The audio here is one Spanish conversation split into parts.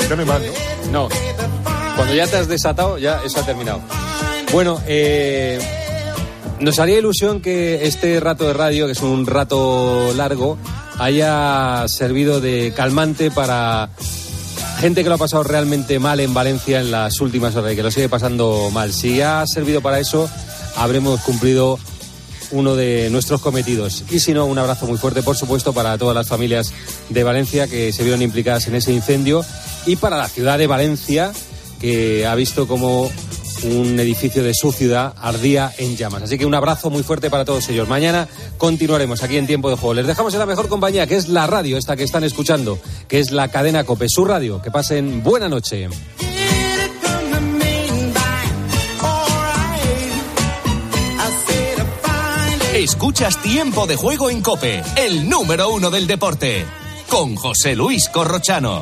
ya no hay más, ¿no? No. Cuando ya te has desatado, ya eso ha terminado. Bueno, nos haría ilusión que este rato de radio, que es un rato largo, haya servido de calmante para gente que lo ha pasado realmente mal en Valencia en las últimas horas y que lo sigue pasando mal. Si ha servido para eso, habremos cumplido uno de nuestros cometidos. Y si no, un abrazo muy fuerte, por supuesto, para todas las familias de Valencia que se vieron implicadas en ese incendio y para la ciudad de Valencia, que ha visto como un edificio de su ciudad ardía en llamas. Así que un abrazo muy fuerte para todos ellos. Mañana continuaremos aquí en Tiempo de Juego. Les dejamos en la mejor compañía, que es la radio esta que están escuchando, que es la cadena COPE, su radio. Que pasen buena noche. Escuchas Tiempo de Juego en COPE, el número 1 del deporte, con José Luis Corrochano.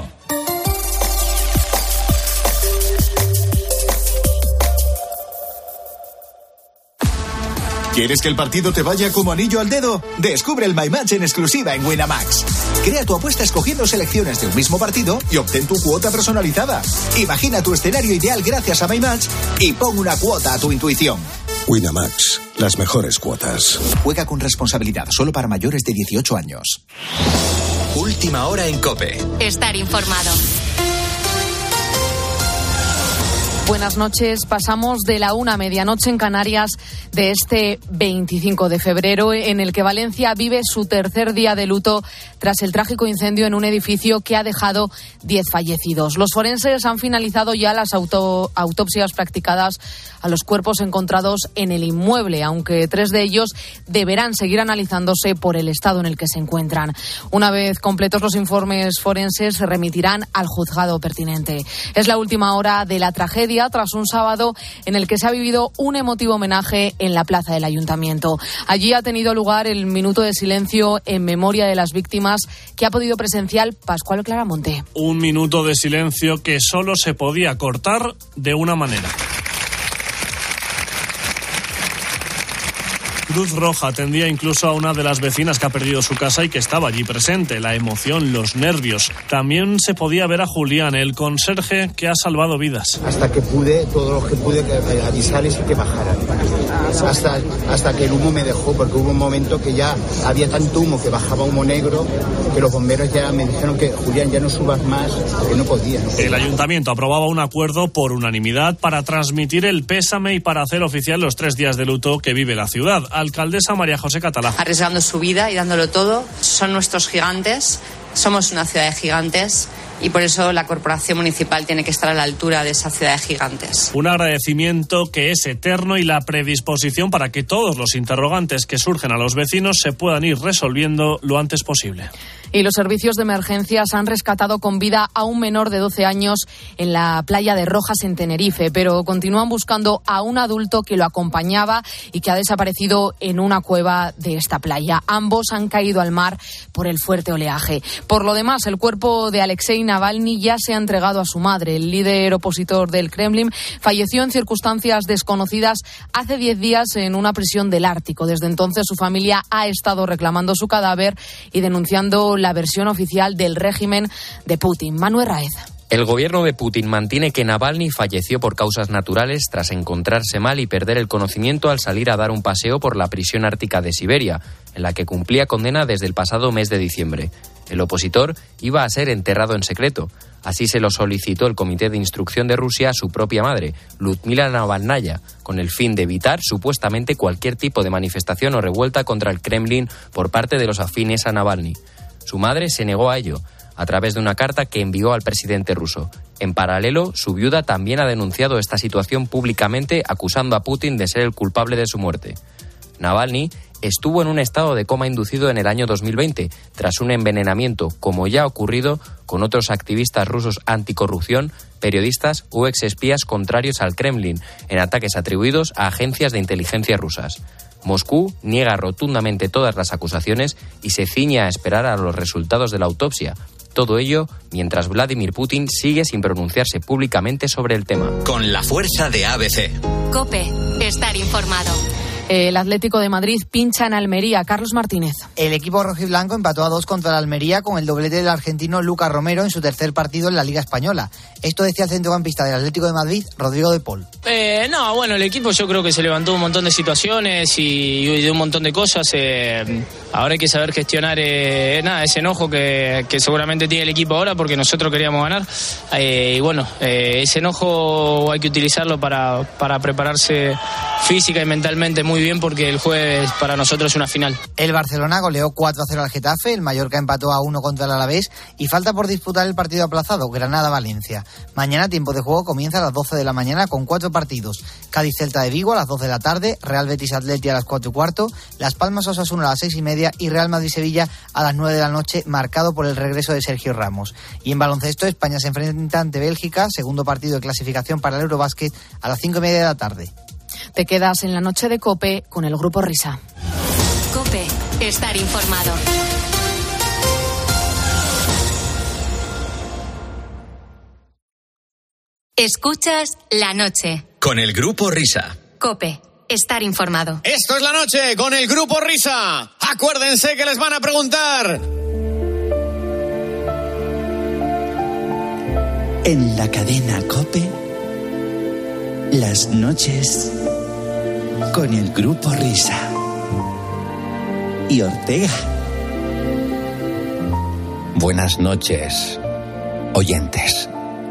¿Quieres que el partido te vaya como anillo al dedo? Descubre el My Match en exclusiva en Winamax. Crea tu apuesta escogiendo selecciones de un mismo partido y obtén tu cuota personalizada. Imagina tu escenario ideal gracias a My Match y pon una cuota a tu intuición. Winamax, las mejores cuotas. Juega con responsabilidad, solo para mayores de 18 años. Última hora en COPE. Estar informado. Buenas noches. Pasamos de la 1 a medianoche en Canarias de este 25 de febrero, en el que Valencia vive su tercer día de luto tras el trágico incendio en un edificio que ha dejado 10 fallecidos. Los forenses han finalizado ya las autopsias practicadas a los cuerpos encontrados en el inmueble, aunque 3 de ellos deberán seguir analizándose por el estado en el que se encuentran. Una vez completos los informes forenses, se remitirán al juzgado pertinente. Es la última hora de la tragedia, tras un sábado en el que se ha vivido un emotivo homenaje en la plaza del Ayuntamiento. Allí ha tenido lugar el minuto de silencio en memoria de las víctimas que ha podido presenciar Pascual Claramonte. Un minuto de silencio que solo se podía cortar de una manera. Cruz Roja atendía incluso a una de las vecinas que ha perdido su casa y que estaba allí presente. La emoción, los nervios. También se podía ver a Julián, el conserje que ha salvado vidas. Hasta que pude, todo lo que pude, avisarles y que bajaran. Hasta que el humo me dejó, porque hubo un momento que ya había tanto humo que bajaba humo negro, que los bomberos ya me dijeron que Julián, ya no subas más, porque no podía. El ayuntamiento aprobaba un acuerdo por unanimidad para transmitir el pésame y para hacer oficial los 3 días de luto que vive la ciudad. Alcaldesa María José Catalá. Arriesgando su vida y dándolo todo, son nuestros gigantes, somos una ciudad de gigantes y por eso la corporación municipal tiene que estar a la altura de esa ciudad de gigantes. Un agradecimiento que es eterno y la predisposición para que todos los interrogantes que surgen a los vecinos se puedan ir resolviendo lo antes posible. Y los servicios de emergencias han rescatado con vida a un menor de 12 años en la playa de Rojas, en Tenerife, pero continúan buscando a un adulto que lo acompañaba y que ha desaparecido en una cueva de esta playa. Ambos han caído al mar por el fuerte oleaje. Por lo demás, el cuerpo de Alexei Navalny ya se ha entregado a su madre. El líder opositor del Kremlin falleció en circunstancias desconocidas hace 10 días en una prisión del Ártico. Desde entonces su familia ha estado reclamando su cadáver y denunciando la versión oficial del régimen de Putin. Manuel Raez. El gobierno de Putin mantiene que Navalny falleció por causas naturales tras encontrarse mal y perder el conocimiento al salir a dar un paseo por la prisión ártica de Siberia, en la que cumplía condena desde el pasado mes de diciembre. El opositor iba a ser enterrado en secreto. Así se lo solicitó el Comité de Instrucción de Rusia a su propia madre, Ludmila Navalnaya, con el fin de evitar supuestamente cualquier tipo de manifestación o revuelta contra el Kremlin por parte de los afines a Navalny. Su madre se negó a ello, a través de una carta que envió al presidente ruso. En paralelo, su viuda también ha denunciado esta situación públicamente, acusando a Putin de ser el culpable de su muerte. Navalny estuvo en un estado de coma inducido en el año 2020, tras un envenenamiento, como ya ha ocurrido con otros activistas rusos anticorrupción, periodistas o exespías contrarios al Kremlin, en ataques atribuidos a agencias de inteligencia rusas. Moscú niega rotundamente todas las acusaciones y se ciñe a esperar a los resultados de la autopsia. Todo ello mientras Vladimir Putin sigue sin pronunciarse públicamente sobre el tema. Con la fuerza de ABC. COPE. Estar informado. El Atlético de Madrid pincha en Almería. Carlos Martínez. El equipo rojiblanco empató a 2 contra el Almería con el doblete del argentino Lucas Romero en su tercer partido en la Liga Española. Esto decía el centrocampista del Atlético de Madrid, Rodrigo de Paul. El equipo yo creo que se levantó un montón de situaciones y de un montón de cosas. Ahora hay que saber gestionar ese enojo que seguramente tiene el equipo ahora porque nosotros queríamos ganar. Ese enojo hay que utilizarlo para prepararse física y mentalmente muy bien porque el jueves para nosotros es una final. El Barcelona goleó 4-0 al Getafe, el Mallorca empató a 1 contra el Alavés y falta por disputar el partido aplazado, Granada-Valencia. Mañana tiempo de juego comienza a las 12 de la mañana con 4 partidos. Cádiz-Celta de Vigo a las 12 de la tarde, Real Betis-Atleti a las 4:15, Las Palmas-Osasuna a las 6:30 y Real Madrid-Sevilla a las 9 de la noche, marcado por el regreso de Sergio Ramos. Y en baloncesto, España se enfrenta ante Bélgica, segundo partido de clasificación para el Eurobásquet a las 5:30 de la tarde. Te quedas en la noche de COPE con el Grupo Risa. COPE, estar informado. Escuchas La Noche. Con el Grupo Risa. COPE, estar informado. Esto es La Noche con el Grupo Risa. Acuérdense que les van a preguntar. En la cadena COPE, las noches con el Grupo Risa y Ortega. Buenas noches, oyentes.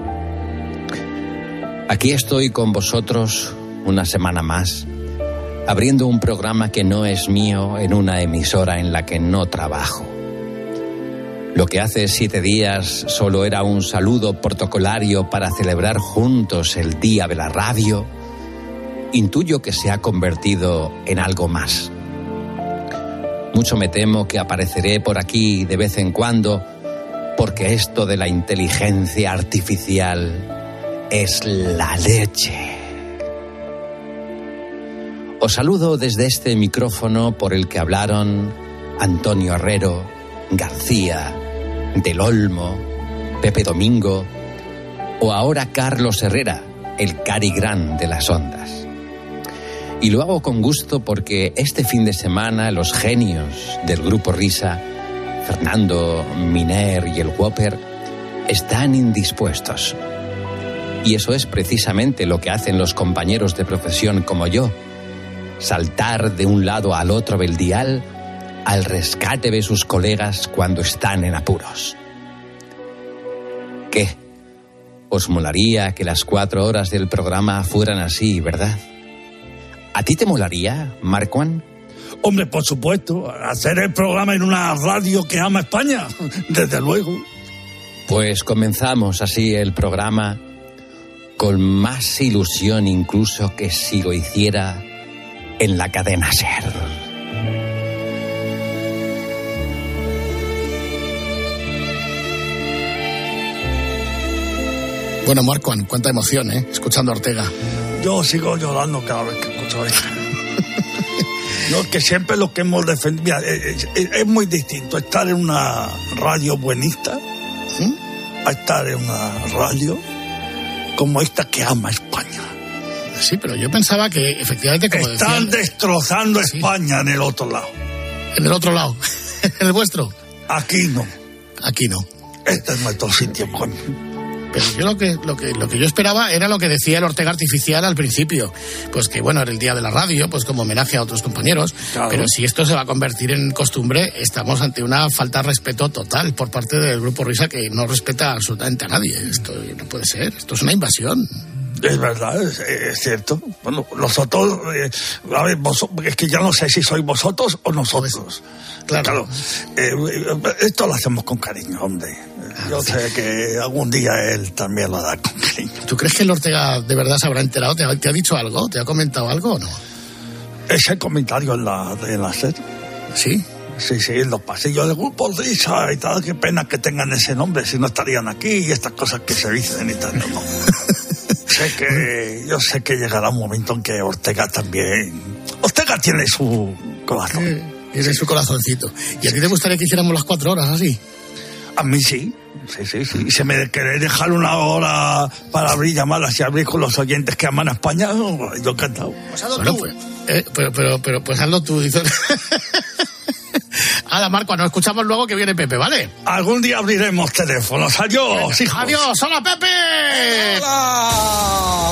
Aquí estoy con vosotros una semana más, abriendo un programa que no es mío en una emisora en la que no trabajo. Lo que hace 7 días solo era un saludo protocolario para celebrar juntos el Día de la Radio, intuyo que se ha convertido en algo más. Mucho me temo que apareceré por aquí de vez en cuando, porque esto de la inteligencia artificial es la leche. Os saludo desde este micrófono por el que hablaron Antonio Herrero, García, Del Olmo, Pepe Domingo o ahora Carlos Herrera, el Cari Gran de las ondas. Y lo hago con gusto porque este fin de semana los genios del Grupo Risa, Fernando, Miner y el Whopper, están indispuestos. Y eso es precisamente lo que hacen los compañeros de profesión como yo, saltar de un lado al otro del dial al rescate de sus colegas cuando están en apuros. ¿Qué? Os molaría que las 4 horas del programa fueran así, ¿verdad? ¿A ti te molaría, Marcuan? Hombre, por supuesto, hacer el programa en una radio que ama España, desde luego. Pues comenzamos así el programa con más ilusión incluso que si lo hiciera en la cadena SER. Bueno, Marcuan, cuánta emoción, escuchando a Ortega. Yo sigo llorando cada vez que escucho esto. No, que siempre lo que hemos defendido... Es muy distinto estar en una radio buenista a estar en una radio como esta que ama España. Sí, pero yo pensaba que efectivamente... como están destrozando España en el otro lado. ¿En el otro lado? ¿En el vuestro? Aquí no. Aquí no. Este es nuestro sitio, coño. Pero yo lo que yo esperaba era lo que decía el Ortega Artificial al principio, pues que bueno, era el día de la radio, pues como homenaje a otros compañeros, claro. Pero si esto se va a convertir en costumbre, estamos ante una falta de respeto total por parte del Grupo Risa, que no respeta absolutamente a nadie. Esto no puede ser, esto es una invasión. Es verdad, es cierto. Bueno, nosotros, a ver, es que ya no sé si sois vosotros o nosotros. Claro. Esto lo hacemos con cariño, hombre. Yo sé que algún día él también lo hará con cariño. ¿Tú crees que el Ortega de verdad se habrá enterado? ¿Te ha dicho algo? ¿Te ha comentado algo o no? Ese comentario en la SER. ¿Sí? Sí, en los pasillos del Grupo Risa y tal. Qué pena que tengan ese nombre, si no estarían aquí y estas cosas que se dicen y tal. No. Yo sé que llegará un momento en que Ortega también... Ortega tiene su corazón. Tiene su corazoncito. ¿Y a ti te gustaría que hiciéramos las 4 horas así? A mí sí. Sí. Si me queréis dejar 1 hora para abrir llamadas y abrir con los oyentes que aman a España, yo encantado. Bueno, pues Pero pues hazlo tú, dice. Hala, Marco, nos escuchamos luego que viene Pepe, ¿vale? Algún día abriremos teléfonos. Adiós, hijos. Adiós, hola, Pepe. ¡Hola!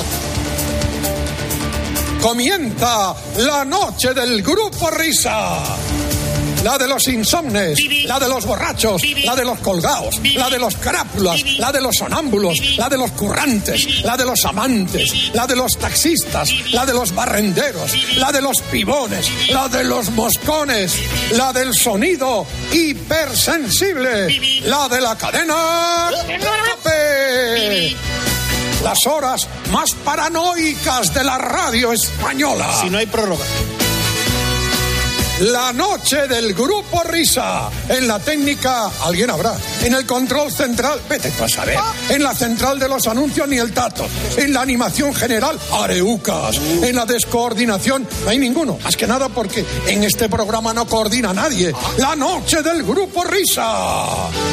Comienza la noche del Grupo Risa. La de los insomnes, la de los borrachos, la de los colgados, la de los carápulas, la de los sonámbulos, la de los currantes, la de los amantes, la de los taxistas, la de los barrenderos, la de los pibones, la de los moscones, la del sonido hipersensible, la de la cadena COPE. Las horas más paranoicas de la radio española. Si no hay prórroga. La noche del Grupo Risa. En la técnica, alguien habrá. En el control central, vete tú a saber. En la central de los anuncios, ni el tato. En la animación general, areucas. En la descoordinación, no hay ninguno. Más que nada porque en este programa no coordina nadie. La noche del Grupo Risa.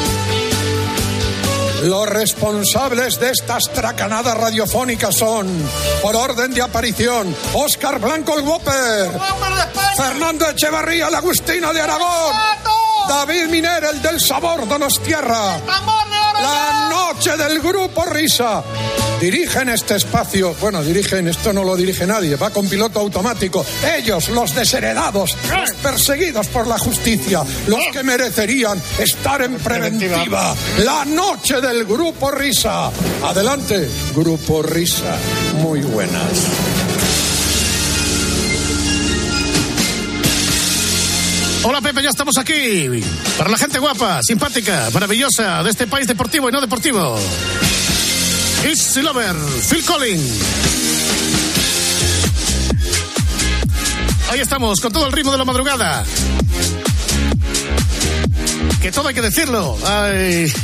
Los responsables de estas tracanadas radiofónicas son, por orden de aparición, Óscar Blanco el Whopper, Fernando Echevarría la Agustina de Aragón, David Miner el del Sabor Donostierra. La noche del Grupo Risa. Dirigen este espacio, bueno, esto no lo dirige nadie, va con piloto automático. Ellos, los desheredados, los perseguidos por la justicia, los que merecerían estar en preventiva. La noche del Grupo Risa. Adelante, Grupo Risa. Muy buenas. Hola, Pepe, ya estamos aquí. Para la gente guapa, simpática, maravillosa de este país deportivo y no deportivo. Easy Lover, Phil Collins. Ahí estamos, con todo el ritmo de la madrugada. Que todo hay que decirlo. Ay.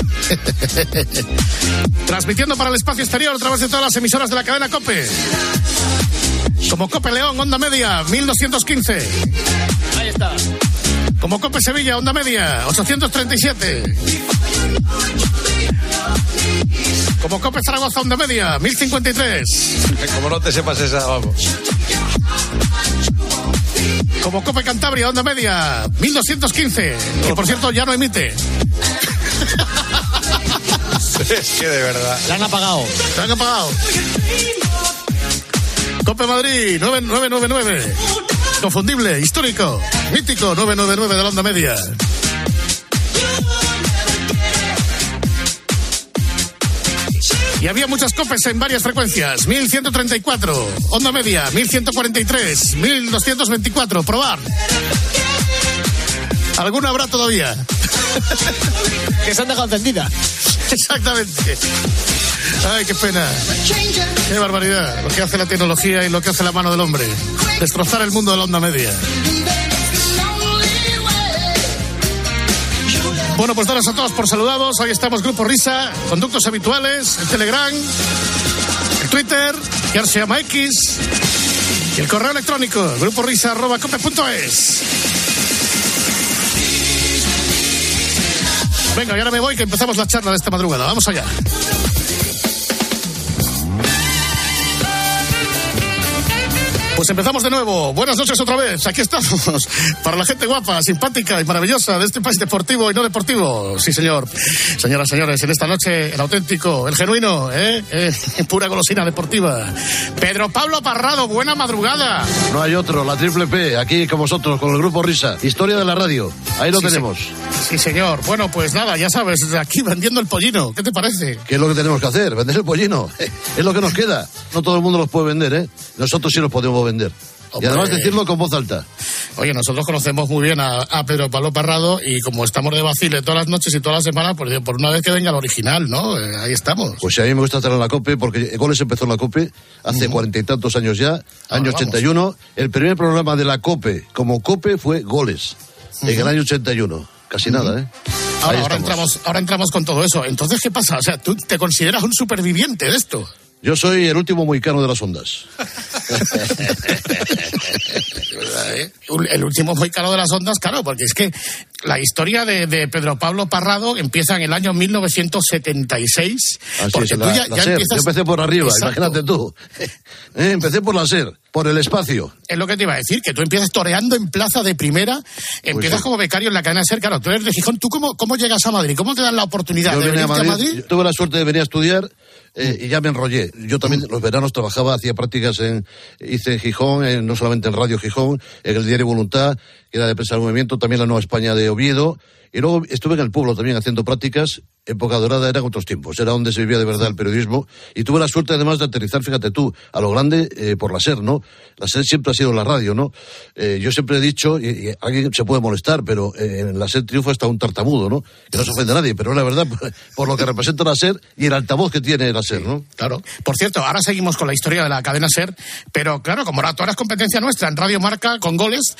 Transmitiendo para el espacio exterior a través de todas las emisoras de la cadena COPE. Como COPE León, onda media, 1215. Ahí está. Como COPE Sevilla, onda media, 837. Como COPE Zaragoza, onda media, 1053. Como no te sepas esa, vamos. Como COPE Cantabria, onda media, 1215. Que por cierto ya no emite. Es que de verdad. La han apagado. La han apagado. COPE Madrid, 9999. Confundible, histórico, mítico, 999 de la onda media. Y había muchas copes en varias frecuencias. 1134, onda media, 1143, 1224, probar. ¿Alguna habrá todavía? Que se han dejado encendida. Exactamente. Ay, qué pena. Qué barbaridad. Lo que hace la tecnología y lo que hace la mano del hombre. Destrozar el mundo de la onda media. Bueno, pues daros a todos por saludados. Hoy estamos Grupo Risa, conductos habituales, el Telegram, el Twitter, que ahora se llama X, y el correo electrónico, gruporisa@cope.es. Venga, y ahora me voy, que empezamos la charla de esta madrugada. Vamos allá. Pues empezamos de nuevo. Buenas noches otra vez. Aquí estamos. Para la gente guapa, simpática y maravillosa de este país deportivo y no deportivo. Sí, señor. Señoras, señores, en esta noche, el auténtico, el genuino, pura golosina deportiva. Pedro Pablo Parrado, buena madrugada. No hay otro, la Triple P, aquí con vosotros, con el Grupo Risa. Historia de la radio. Ahí lo tenemos. Sí, señor. Bueno, pues nada, ya sabes, aquí vendiendo el pollino. ¿Qué te parece? ¿Qué es lo que tenemos que hacer? Vender el pollino. Es lo que nos queda. No todo el mundo los puede vender, ¿eh? Nosotros sí los podemos vender. Hombre. Y además decirlo con voz alta. Oye, nosotros conocemos muy bien a Pedro Pablo Parrado y como estamos de vacile todas las noches y todas las semanas, pues por una vez que venga el original, ¿no? Ahí estamos. Pues sí, a mí me gusta estar en la COPE porque Goles empezó en la COPE hace 40 y tantos años ya, año 81. El primer programa de la COPE como COPE fue Goles, en el año 81. Casi nada, ¿eh? Ahora entramos con todo eso. Entonces, ¿qué pasa? O sea, ¿tú te consideras un superviviente de esto? Yo soy el último mohicano de las ondas. El último mohicano de las ondas, claro, porque es que la historia de Pedro Pablo Parrado empieza en el año 1976. Así es, tú ya SER. empiezas... Yo empecé por arriba, Exacto. Imagínate tú. Empecé por la SER, por el espacio. Es lo que te iba a decir, que tú empiezas toreando en plaza de primera, empiezas sí. como becario en la cadena SER. Claro, tú eres de Gijón. ¿Tú cómo llegas a Madrid? ¿Cómo te dan la oportunidad de venirte a Madrid? Yo tuve la suerte de venir a estudiar y ya me enrollé. Yo también los veranos trabajaba, hacía prácticas hice en Gijón, no solamente en Radio Gijón, en el Diario Voluntad, que era de Prensa del Movimiento, también la Nueva España de Oviedo. Y luego estuve en el pueblo también haciendo prácticas. Época dorada eran otros tiempos, era donde se vivía de verdad el periodismo. Y tuve la suerte además de aterrizar, fíjate tú, a lo grande por la SER, ¿no? La SER siempre ha sido la radio, ¿no? Yo siempre he dicho, y alguien se puede molestar, pero en la SER triunfa hasta un tartamudo, ¿no? Que no se ofende a nadie, pero es la verdad por lo que representa la SER y el altavoz que tiene la SER, ¿no? Claro. Por cierto, ahora seguimos con la historia de la cadena SER, pero claro, como ahora es competencia nuestra en Radio Marca, con Goles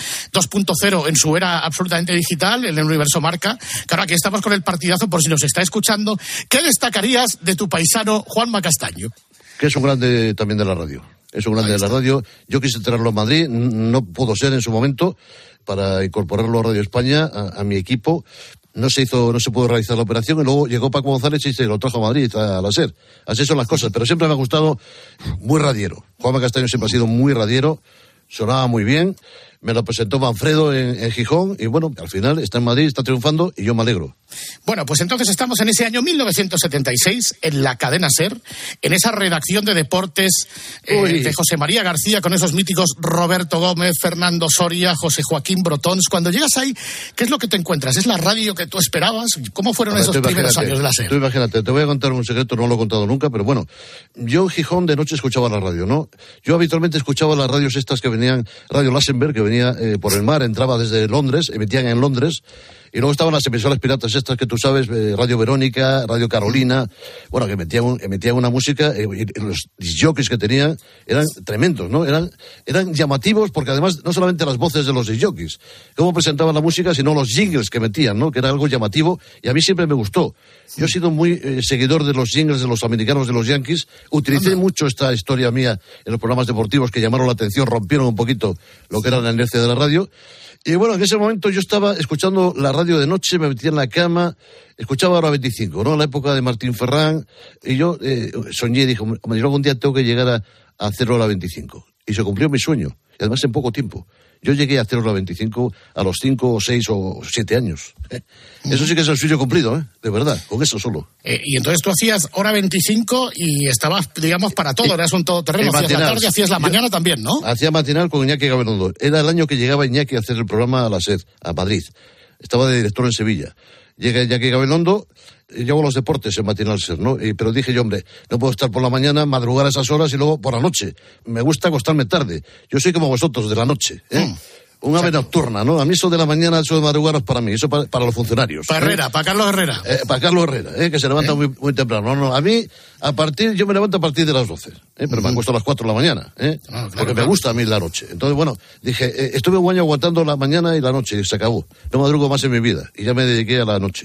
2.0 en su era absolutamente digital, en el universo Marca. Claro, aquí estamos con el partidazo, por si nos está escuchando. ¿Qué destacarías de tu paisano Juanma Castaño? Que es un grande también de la radio. Es un grande de la radio. Yo quise traerlo a Madrid, no pudo ser en su momento, para incorporarlo a Radio España, a mi equipo. No se pudo realizar la operación y luego llegó Paco González y se lo trajo a Madrid, a la SER. Así son las cosas, pero siempre me ha gustado muy radiero. Juanma Castaño siempre ha sido muy radiero, sonaba muy bien. Me lo presentó Manfredo en Gijón y bueno, al final está en Madrid, está triunfando y yo me alegro. Bueno, pues entonces estamos en ese año 1976, en la cadena SER, en esa redacción de deportes de José María García, con esos míticos Roberto Gómez, Fernando Soria, José Joaquín Brotons. Cuando llegas ahí, ¿qué es lo que te encuentras? ¿Es la radio que tú esperabas? ¿Cómo fueron esos primeros años de la SER? Tú imagínate, te voy a contar un secreto, no lo he contado nunca, pero bueno, yo en Gijón de noche escuchaba la radio, ¿no? Yo habitualmente escuchaba las radios estas que venían, Radio Lassenberg, que venía por el mar, entraba desde Londres, emitían en Londres, y luego estaban las emisoras piratas estas que tú sabes, Radio Verónica, Radio Carolina, bueno, que emitían una música, y los discjockeys que tenían eran tremendos, ¿no? Eran llamativos, porque además no solamente las voces de los discjockeys, cómo presentaban la música, sino los jingles que metían, ¿no? Que era algo llamativo, y a mí siempre me gustó. Yo he sido muy seguidor de los jingles de los americanos, de los Yankees. Utilicé mucho esta historia mía en los programas deportivos que llamaron la atención, rompieron un poquito lo que era la inercia de la radio. Y bueno, en ese momento yo estaba escuchando la radio de noche, me metía en la cama, escuchaba Hora 25, ¿no? La época de Martín Ferrán, y yo soñé y dije, yo algún día tengo que llegar a hacer Hora 25. Y se cumplió mi sueño, y además en poco tiempo. Yo llegué a hacer Hora 25 a los 5 o 6 o 7 años. Eso sí que es el sueño cumplido, de verdad, con eso solo. Y entonces tú hacías Hora 25 y estabas, digamos, para todo, eras un todoterreno, hacías la tarde, hacías la mañana también, ¿no? Hacía matinal con Iñaki Gabilondo. Era el año que llegaba Iñaki a hacer el programa a la SER, a Madrid. Estaba de director en Sevilla. Llega Iñaki Gabilondo, yo hago los deportes en matinal SER, ¿no? Pero dije yo, hombre, no puedo estar por la mañana, madrugar a esas horas y luego por la noche. Me gusta acostarme tarde. Yo soy como vosotros, de la noche, Un ave nocturna, ¿no? A mí eso de la mañana, eso de madrugar es para mí, eso para los funcionarios. Para Herrera, para Carlos Herrera. Para Carlos Herrera, que se levanta muy, muy temprano. No, a mí, yo me levanto a partir de las 12, pero me acuesto a las 4 de la mañana, porque me gusta a mí la noche. Entonces, bueno, dije, estuve un año aguantando la mañana y la noche, y se acabó. No madrugo más en mi vida, y ya me dediqué a la noche.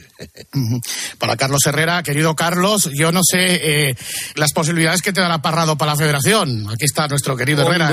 Para Carlos Herrera, querido Carlos, yo no sé las posibilidades que te dará Parrado para la Federación. Aquí está nuestro querido Herrera.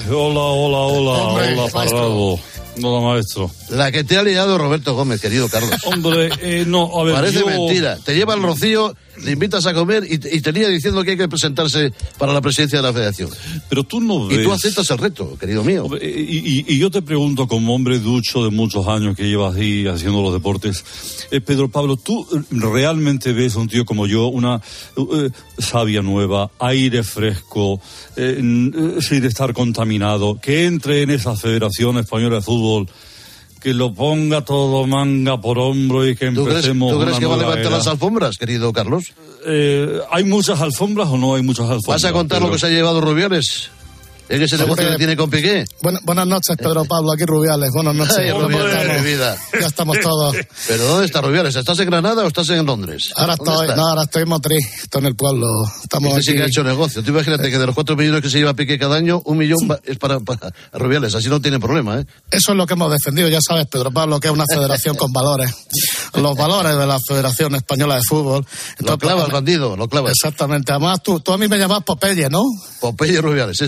Hola, Parrado. Hola, maestro. La que te ha liado Roberto Gómez, querido Carlos. Hombre, no, a ver, parece mentira. Te lleva al Rocío, le invitas a comer y te lía diciendo que hay que presentarse para la presidencia de la Federación. Pero tú no ves... Y tú aceptas el reto, querido mío. Y yo te pregunto, como hombre ducho de muchos años que llevas ahí haciendo los deportes, Pedro Pablo, ¿tú realmente ves a un tío como yo, una savia nueva, aire fresco, sin estar contaminado, que entre en esa Federación Española de Fútbol, que lo ponga todo manga por hombro y que empecemos ¿Tú crees que va a levantar era? Las alfombras, querido Carlos? ¿Hay muchas alfombras o no hay muchas alfombras? ¿Vas a contar lo que se ha llevado Rubiales? ¿Es que ese negocio que tiene con Piqué? Buenas noches, Pedro Pablo, aquí Rubiales. Buenas noches. Ay, Rubiales, mi vida. Ya estamos todos. ¿Pero dónde está Rubiales? ¿Estás en Granada o estás en Londres? Ahora estoy en Motril, estoy en el pueblo. Estamos sí que ha hecho negocio. Tú imagínate que de los 4 millones que se lleva Piqué cada año, 1 millón es para Rubiales. Así no tiene problema, Eso es lo que hemos defendido. Ya sabes, Pedro Pablo, que es una federación con valores. Los valores de la Federación Española de Fútbol. Entonces, lo clavas, bandido, lo clavas. Exactamente. Además, tú a mí me llamas Popeye, ¿no? Popeye Rubiales, sí, señor.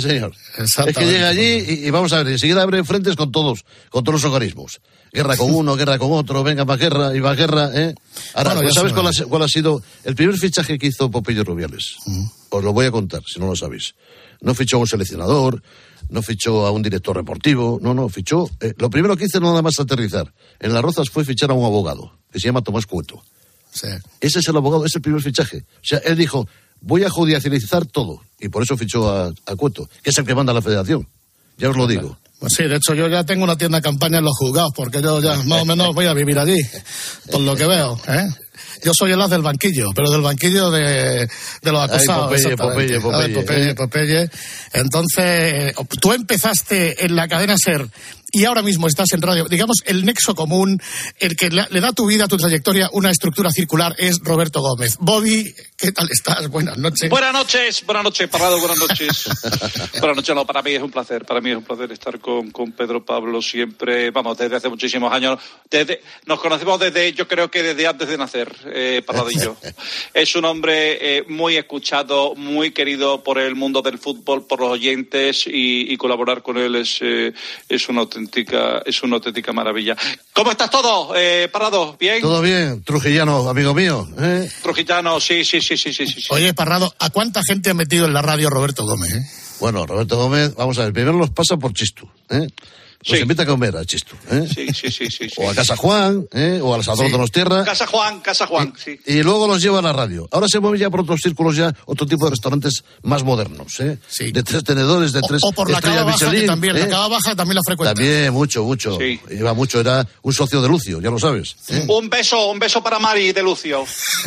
Es que llega allí y vamos a ver, enseguida abre frentes con todos los organismos. Guerra con uno, guerra con otro, venga más guerra y más guerra, ¿eh? Ahora, bueno, ¿sabes cuál ha sido el primer fichaje que hizo Popeye Rubiales? Os lo voy a contar, si no lo sabéis. No fichó a un seleccionador, no fichó a un director deportivo, no, fichó... lo primero que hizo nada más aterrizar en Las Rozas fue fichar a un abogado, que se llama Tomás Cueto. Sí. Ese es el abogado, es el primer fichaje. O sea, él dijo, voy a judicializar todo, y por eso fichó a Cueto, que es el que manda la federación. Ya os lo digo. Pues sí, de hecho yo ya tengo una tienda de campaña en los juzgados, porque yo ya más o menos voy a vivir allí, por lo que veo, ¿eh? Yo soy el as del banquillo, pero del banquillo de los acusados. Popeye. Entonces, tú empezaste en la cadena SER y ahora mismo estás en radio. Digamos, el nexo común, el que le da a tu vida, a tu trayectoria, una estructura circular, es Roberto Gómez. Bobby, ¿qué tal estás? Buenas noches. Buenas noches, Parrado, buenas noches. Buenas noches, no, para mí es un placer estar con Pedro Pablo siempre, vamos, desde hace muchísimos años. Nos conocemos yo creo que desde antes de nacer, Parrado y yo. Es un hombre muy escuchado, muy querido por el mundo del fútbol, por los oyentes, y colaborar con él es una auténtica maravilla. ¿Cómo estás todo, Parrado? ¿Bien? Todo bien, trujillano, amigo mío. Trujillano, sí. Oye, Parrado, ¿a cuánta gente ha metido en la radio Roberto Gómez? Bueno, Roberto Gómez, vamos a ver, primero los pasa por Chistu, Nos invita a comer a Chistu, Sí. O a Casa Juan, o al Asador de los Tierra. Casa Juan, sí. Y luego los lleva a la radio. Ahora se mueve ya por otros círculos, ya otro tipo de restaurantes más modernos, Sí. De 3 tenedores, de 3 o por la Cava Baja, que también, la Cava Baja también la frecuenta. También, mucho. Sí. Iba mucho, era un socio de Lucio, ya lo sabes. Un beso para Mari de Lucio.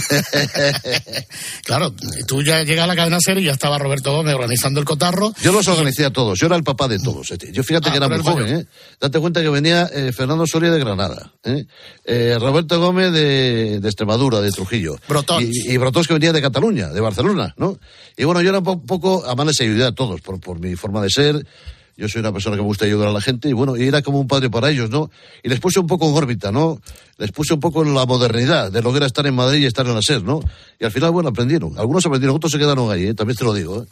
Claro, tú ya llegas a la cadena SER y ya estaba Roberto Gómez organizando el cotarro. Yo los organicé a todos, yo era el papá de todos. Yo fíjate que era muy joven, Date cuenta que venía Fernando Soria de Granada, Roberto Gómez de Extremadura, de Trujillo. Brotons. Y Brotons, que venía de Cataluña, de Barcelona, ¿no? Y bueno, yo era un poco, además les ayudé a todos por mi forma de ser. Yo soy una persona que me gusta ayudar a la gente y bueno, y era como un padre para ellos, ¿no? Y les puse un poco en órbita, ¿no? Les puse un poco en la modernidad de lo que era estar en Madrid y estar en la SER, ¿no? Y al final, bueno, aprendieron. Algunos aprendieron, otros se quedaron ahí, también te lo digo,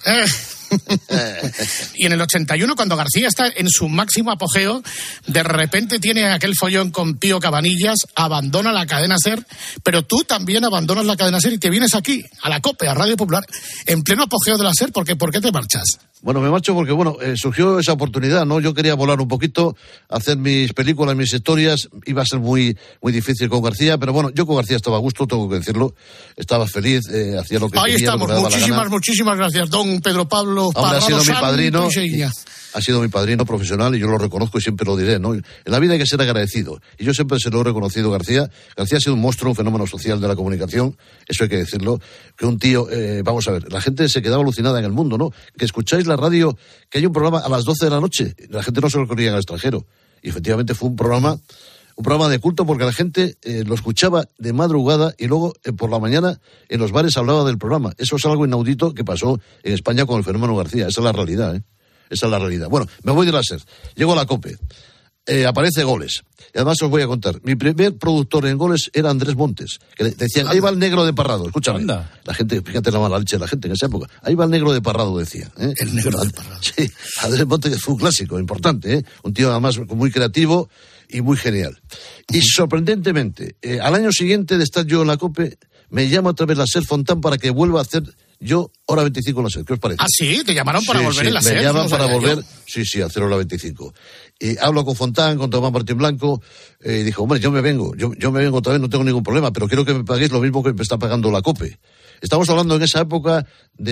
Y en el 81, cuando García está en su máximo apogeo, de repente tiene aquel follón con Pío Cabanillas, abandona la cadena SER, pero tú también abandonas la cadena SER y te vienes aquí, a la COPE, a Radio Popular, en pleno apogeo de la SER, ¿por qué te marchas? Bueno, me marcho porque, surgió esa oportunidad, ¿no? Yo quería volar un poquito, hacer mis películas, mis historias, iba a ser muy, muy difícil con García, pero bueno, yo con García estaba a gusto, tengo que decirlo, estaba feliz, hacía lo que ahí quería. Ahí estamos, muchísimas gracias, don Pedro Pablo Parrado. Ha sido mi padrino, Santo, ha sido mi padrino profesional y yo lo reconozco y siempre lo diré, ¿no? En la vida hay que ser agradecido, y yo siempre se lo he reconocido a García. García ha sido un monstruo, un fenómeno social de la comunicación, eso hay que decirlo, que un tío, vamos a ver, la gente se quedaba alucinada en el mundo, ¿no? Que escucháis la radio, que hay un programa a las 12 de la noche, la gente no se lo creía en el extranjero, y efectivamente fue un programa de culto porque la gente lo escuchaba de madrugada y luego por la mañana en los bares hablaba del programa. Eso es algo inaudito que pasó en España con el fenómeno García, esa es la realidad, Esa es la realidad. Bueno, me voy de la SER, llego a la COPE, aparece Goles. Y además os voy a contar, mi primer productor en Goles era Andrés Montes, que decían, ahí va el negro de Parrado, escúchame. Anda. La gente, fíjate la mala leche de la gente en esa época, ahí va el negro de Parrado, decía. El negro de Parrado. Sí, Andrés Montes, que fue un clásico, importante, un tío además muy creativo y muy genial. Y sorprendentemente, al año siguiente de estar yo en la COPE, me llama otra vez la SER Fontán para que vuelva a hacer yo Hora 25 en la SER. ¿Qué os parece? ¿Ah, sí? ¿Te llamaron para volver en la SER? Me llaman para volver, sí, a hacer Hora 25. Y hablo con Fontán, con Tomás Martín Blanco, y dijo, hombre, yo me vengo otra vez, no tengo ningún problema, pero quiero que me paguéis lo mismo que me está pagando la COPE. Estamos hablando en esa época